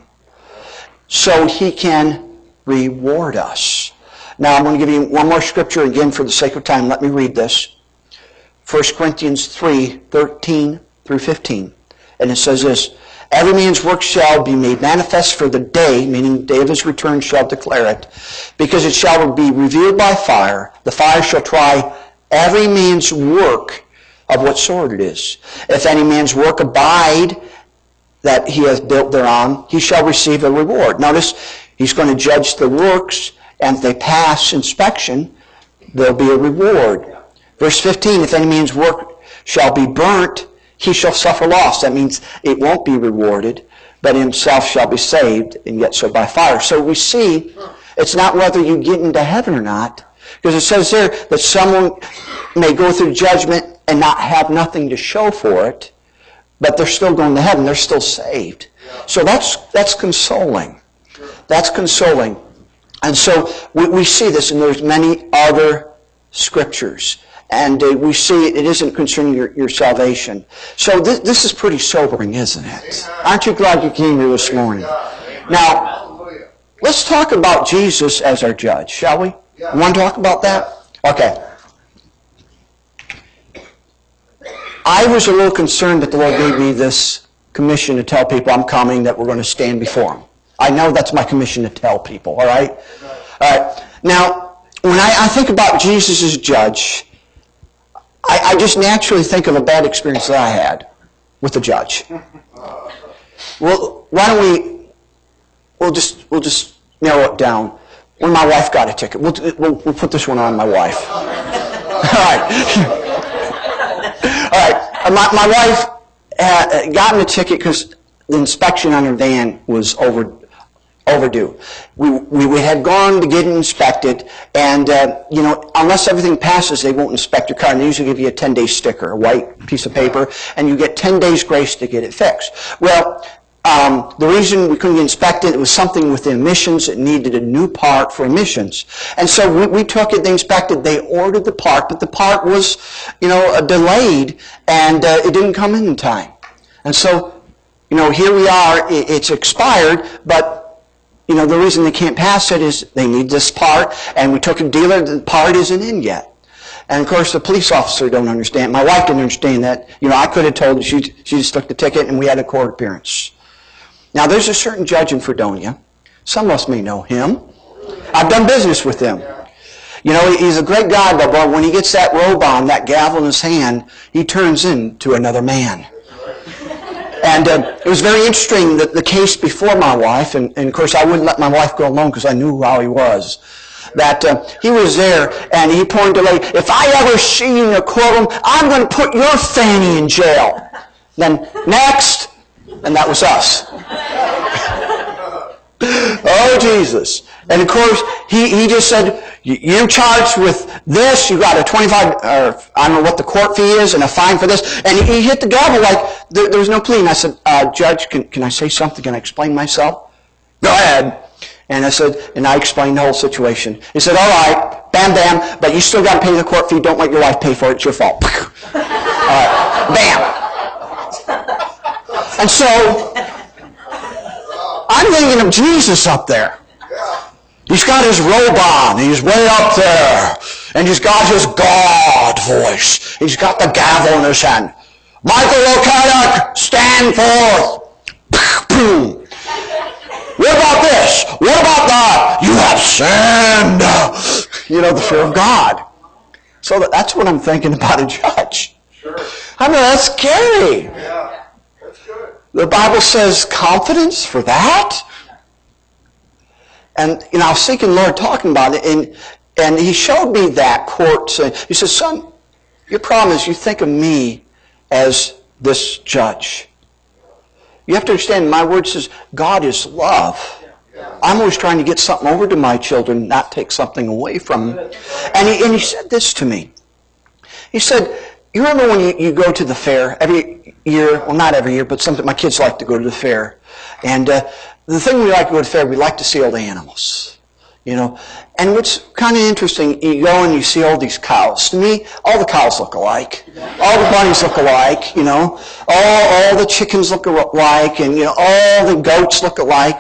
so he can reward us. Now I'm going to give you one more scripture again for the sake of time. Let me read this. First Corinthians three, thirteen through fifteen. And it says this, every man's work shall be made manifest, for the day, meaning the day of his return, shall declare it, because it shall be revealed by fire. The fire shall try every man's work of what sort it is. If any man's work abide, that he has built thereon, he shall receive a reward. Notice, he's going to judge the works, and if they pass inspection, there'll be a reward. Verse fifteen, if any man's work shall be burnt, he shall suffer loss. That means it won't be rewarded, but himself shall be saved, and yet so by fire. So we see, it's not whether you get into heaven or not, because it says there that someone may go through judgment and not have nothing to show for it, but they're still going to heaven. They're still saved. So that's that's consoling. That's consoling. And so we, we see this, and there's many other scriptures. And uh, we see it isn't concerning your, your salvation. So this, this is pretty sobering, isn't it? Aren't you glad you came here this morning? Now, let's talk about Jesus as our judge, shall we? You want to talk about that? Okay. I was a little concerned that the Lord gave me this commission to tell people I'm coming, that we're going to stand before him. I know that's my commission to tell people, all right? All right. Now, when I, I think about Jesus as judge, I, I just naturally think of a bad experience that I had with the judge. Well, why don't we, we'll just, we'll just narrow it down. When my wife got a ticket, we'll, we'll, we'll put this one on my wife. All right. All right, my, my wife had gotten a ticket because the inspection on her van was over, overdue. We, we, we had gone to get it inspected, and, uh, you know, unless everything passes, they won't inspect your car. And they usually give you a ten-day sticker, a white piece of paper, and you get ten days grace to get it fixed. Well, Um, the reason we couldn't get inspected, it was something with the emissions. It needed a new part for emissions. And so we, we took it, they inspected, they ordered the part, but the part was, you know, uh, delayed, and uh, it didn't come in in time. And so, you know, here we are, it, it's expired, but, you know, the reason they can't pass it is they need this part, and we took a dealer, the part isn't in yet. And of course, the police officer don't understand. My wife didn't understand that. You know, I could have told her, she, she just took the ticket, and we had a court appearance. Now, there's a certain judge in Fredonia. Some of us may know him. I've done business with him. You know, he's a great guy, but when he gets that robe on, that gavel in his hand, he turns into another man. And uh, it was very interesting, that the case before my wife, and, and of course I wouldn't let my wife go alone because I knew how he was, that uh, he was there and he pointed to the lady, if I ever see you in a courtroom, I'm going to put your fanny in jail. Then, next. And that was us. Oh, Jesus. And of course, he, he just said, you're charged with this, you got a twenty-five, or I don't know what the court fee is, and a fine for this. And he, he hit the gavel like there, there was no plea. And I said, uh, Judge, can, can I say something? Can I explain myself? Go ahead. And I said, and I explained the whole situation. He said, all right, Bam, bam. But you still got to pay the court fee. Don't let your wife pay for it. It's your fault. uh, bam. And so, I'm thinking of Jesus up there. He's got his robe on. He's way up there. And he's got his God voice. He's got the gavel in his hand. Michael O'Caddock, stand forth. What about this? What about that? You have sinned. You know, the fear of God. So that's what I'm thinking about a judge. Sure. I mean, that's scary. Yeah, that's good. The Bible says confidence for that. And, you know, I was thinking, Lord, talking about it, and and He showed me that court. He says, son, your problem is you think of me as this judge. You have to understand, my word says, God is love. I'm always trying to get something over to my children, not take something away from them. And he, and he said this to me. He said, you remember when you, you go to the fair every year, well, not every year, but something, my kids like to go to the fair. And uh, the thing we like to go to the fair, we like to see all the animals. You know, and what's kind of interesting, you go and you see all these cows. To me, all the cows look alike. All the bunnies look alike, you know. All, all the chickens look alike, and, you know, all the goats look alike.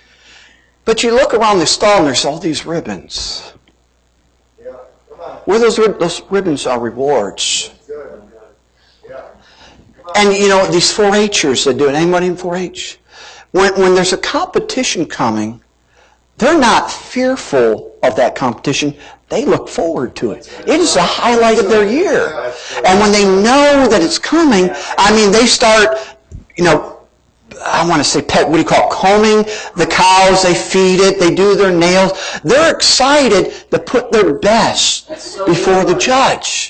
But you look around the stall and there's all these ribbons. Yeah. Come on. Where those, those ribbons are rewards. Good. Yeah. And, you know, these four H'ers that do it. Anybody in four H? When, when there's a competition coming, they're not fearful of that competition. They look forward to it. It is the highlight of their year. And when they know that it's coming, I mean, they start, you know, I want to say pet, what do you call it, combing the cows, they feed it, they do their nails. They're excited to put their best before the judge.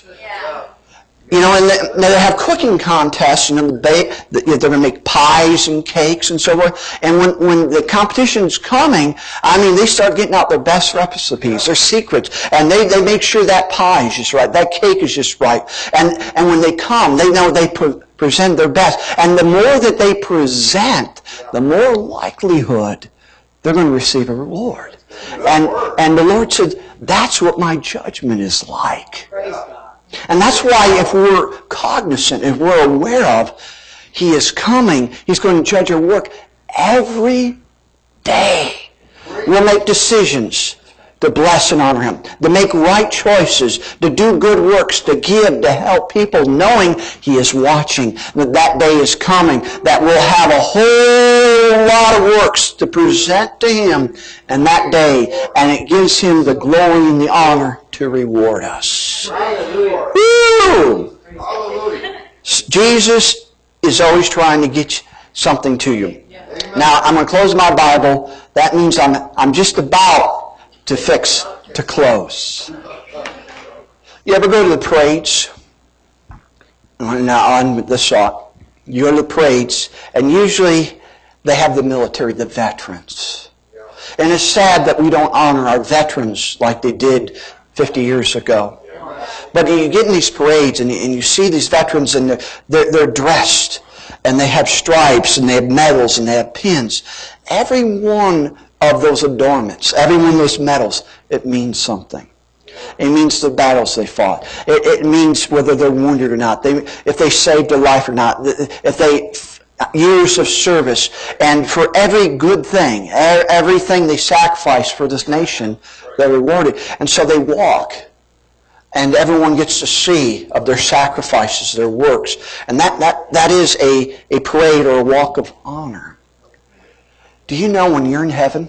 You know, and they, they have cooking contests, you know, the ba- they're going to make pies and cakes and so forth. And when, when the competition's coming, I mean, they start getting out their best recipes, their secrets, and they, they make sure that pie is just right, that cake is just right. And, and when they come, they know they pre- present their best. And the more that they present, the more likelihood they're going to receive a reward. And, and the Lord said, that's what my judgment is like. Praise God. And that's why if we're cognizant, if we're aware of, He is coming, He's going to judge our work every day. We'll make decisions to bless and honor Him, to make right choices, to do good works, to give, to help people, knowing He is watching, that that day is coming, that we'll have a whole lot of works to present to Him in that day, and it gives Him the glory and the honor to reward us. Hallelujah. Woo! Hallelujah. Jesus is always trying to get something to you. Amen. Now, I'm going to close my Bible. That means I'm I'm just about to fix to close. You ever go to the parades? Now, on the shot, you go to the parades, and usually they have the military, the veterans. And it's sad that we don't honor our veterans like they did fifty years ago. But you get in these parades and you, and you see these veterans, and they're, they're, they're dressed, and they have stripes, and they have medals, and they have pins. Every one of those adornments, every one of those medals, it means something. It means the battles they fought. It, it means whether they're wounded or not. They, if they saved a life or not. If they years of service, and for every good thing, everything they sacrificed for this nation, they're rewarded. And so they walk, and everyone gets to see of their sacrifices, their works. And that, that, that is a, a parade or a walk of honor. Do you know when you're in heaven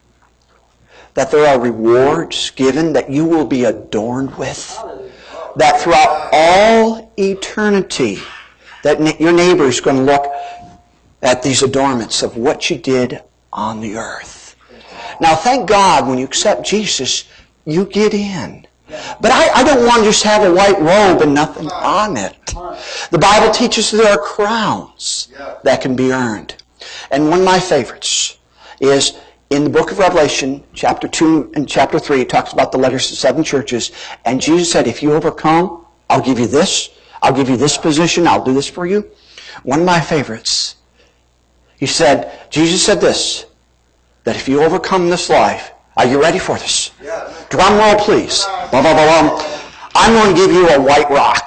that there are rewards given that you will be adorned with? That throughout all eternity, that your neighbor is going to look at these adornments of what you did on the earth. Now, thank God, when you accept Jesus, you get in. But I, I don't want to just have a white robe and nothing on it. The Bible teaches there are crowns that can be earned. And one of my favorites is in the book of Revelation, chapter two and chapter three, it talks about the letters to seven churches. And Jesus said, if you overcome, I'll give you this. I'll give you this position. I'll do this for you. One of my favorites. He said, Jesus said this, that if you overcome this life, Are you ready for this? Yeah. Drum roll, please. Bum, bum, bum, bum. I'm going to give you a white rock.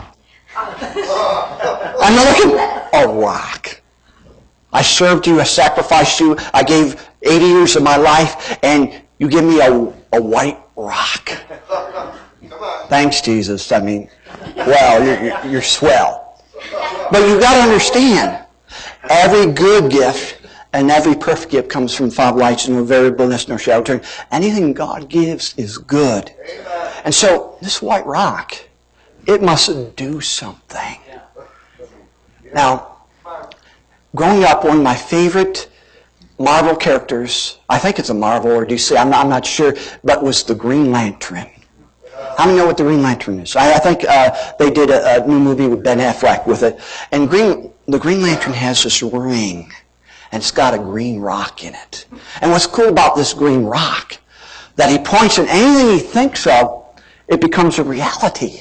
I'm looking a rock. I served you, I sacrificed you, I gave eighty years of my life, and you give me a, a white rock. Thanks, Jesus. I mean, well, you're, you're, you're swell. But you've got to understand, every good gift and every perfect gift comes from the Father of lights, and no variableness nor shadow of turning. Anything God gives is good. And so, this white rock, it must do something. Now, growing up, one of my favorite Marvel characters, I think it's a Marvel or D C, I'm not, I'm not sure, but was the Green Lantern. How many know what the Green Lantern is? I, I think uh, they did a, a new movie with Ben Affleck with it. And Green, the Green Lantern has this ring, and it's got a green rock in it. And what's cool about this green rock, that he points at anything he thinks of, it becomes a reality.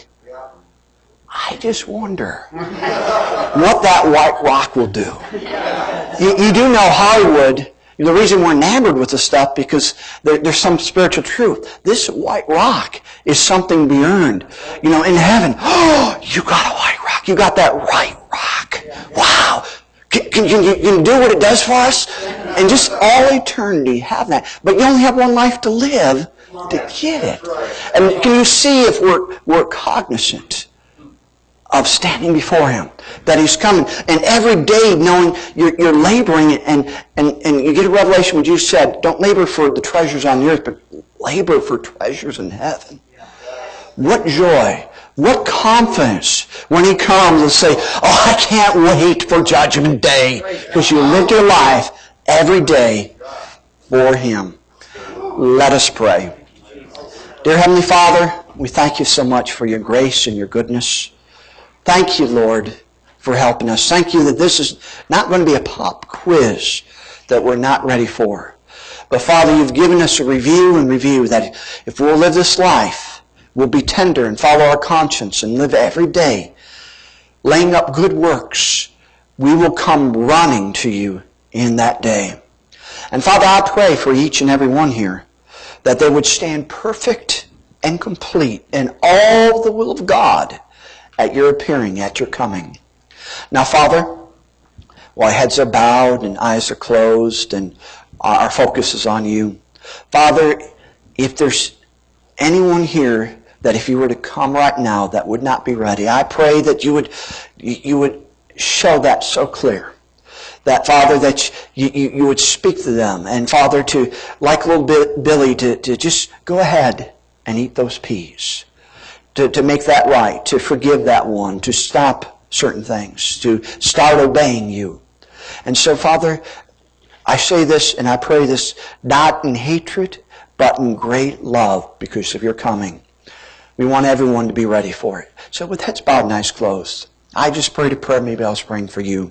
I just wonder what that white rock will do. You, you do know Hollywood, the reason we're enamored with this stuff, because there, there's some spiritual truth. This white rock is something to be earned. You know, in heaven, oh, you got a white rock. You got that right rock. Wow. Can, can, can, you, can you do what it does for us? And just all eternity have that. But you only have one life to live to get it. And can you see if we're, we're cognizant of standing before Him, that He's coming, and every day knowing you're, you're laboring, and, and, and you get a revelation when Jesus said, don't labor for the treasures on the earth, but labor for treasures in heaven. What joy, what confidence when He comes and say, oh, I can't wait for Judgment Day, because you lived your life every day for Him. Let us pray. Dear Heavenly Father, we thank You so much for Your grace and Your goodness. Thank You, Lord, for helping us. Thank You that this is not going to be a pop quiz that we're not ready for. But Father, You've given us a review and review that if we'll live this life, we'll be tender and follow our conscience and live every day, laying up good works, we will come running to You in that day. And Father, I pray for each and every one here that they would stand perfect and complete in all the will of God at Your appearing, at Your coming. Now, Father, while heads are bowed and eyes are closed and our focus is on You, Father, if there's anyone here that if You were to come right now that would not be ready, I pray that You would you would show that so clear. That, Father, that you, you, you would speak to them. And, Father, to, like little Billy, to, to just go ahead and eat those peas. To, to make that right, to forgive that one, to stop certain things, to start obeying You. And so, Father, I say this and I pray this not in hatred, but in great love because of Your coming. We want everyone to be ready for it. So with heads bowed and eyes closed, I just prayed a prayer. Maybe I was praying for you.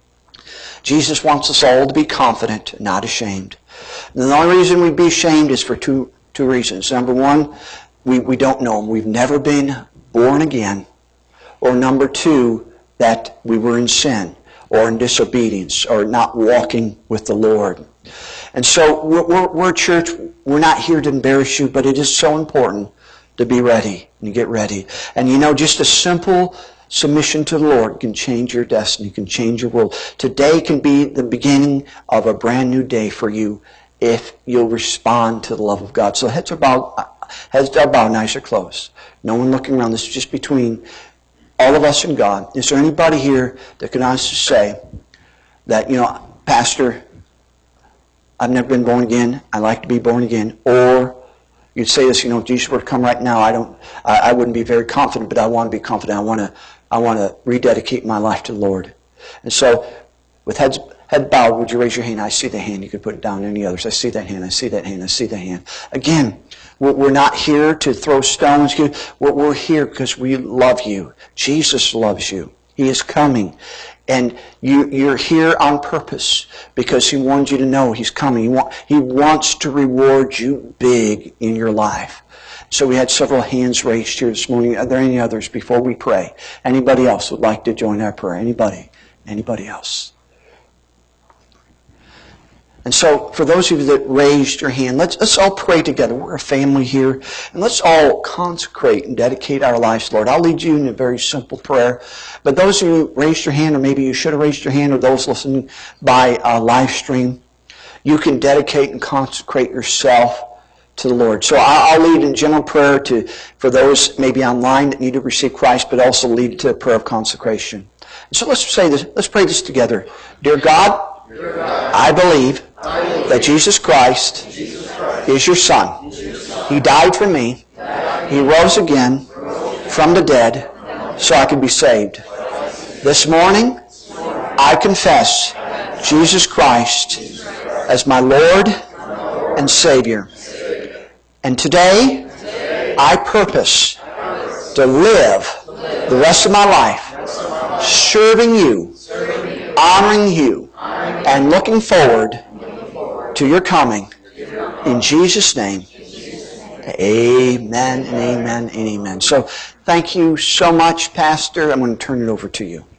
Jesus wants us all to be confident, not ashamed. And the only reason we'd be ashamed is for two two reasons. Number one, we, we don't know Him. We've never been born again. Or number two, that we were in sin or in disobedience or not walking with the Lord. And so we're, we're, we're a church. We're not here to embarrass you, but it is so important to be ready and get ready. And you know, just a simple submission to the Lord can change your destiny, can change your world. Today can be the beginning of a brand new day for you if you'll respond to the love of God. So heads are bowed, heads are bowed, eyes are closed. No one looking around. This is just between all of us and God. Is there anybody here that can honestly say that, you know, Pastor, I've never been born again. I like to be born again. Or you'd say this, you know, if Jesus were to come right now, I don't, I, I wouldn't be very confident, but I want to be confident. I want to, I want to rededicate my life to the Lord. And so, with heads head bowed, would you raise your hand? I see the hand. You could put it down. Any others? I see that hand. I see that hand. I see that hand. Again, we're not here to throw stones. We're here because we love you. Jesus loves you. He is coming. And you, you're here on purpose because He wants you to know He's coming. He, want, he wants to reward you big in your life. So we had several hands raised here this morning. Are there any others before we pray? Anybody else would like to join our prayer? Anybody? Anybody else? And so, for those of you that raised your hand, let's, let's all pray together. We're a family here. And let's all consecrate and dedicate our lives to the Lord. I'll lead you in a very simple prayer. But those of you who raised your hand, or maybe you should have raised your hand, or those listening by uh, live stream, you can dedicate and consecrate yourself to the Lord. So I'll lead in general prayer to for those maybe online that need to receive Christ, but also lead to a prayer of consecration. So let's say this. Let's pray this together. Dear God, Dear God, I believe I believe that Jesus Christ Jesus Christ is your Son. is your Son. He died for me. He rose again from the dead so I could be saved. This morning, I confess Jesus Christ as my Lord and Savior. And today, I purpose to live the rest of my life serving you, honoring you, and looking forward to your coming. In Jesus' name, amen and amen and amen. So thank you so much, Pastor. I'm going to turn it over to you.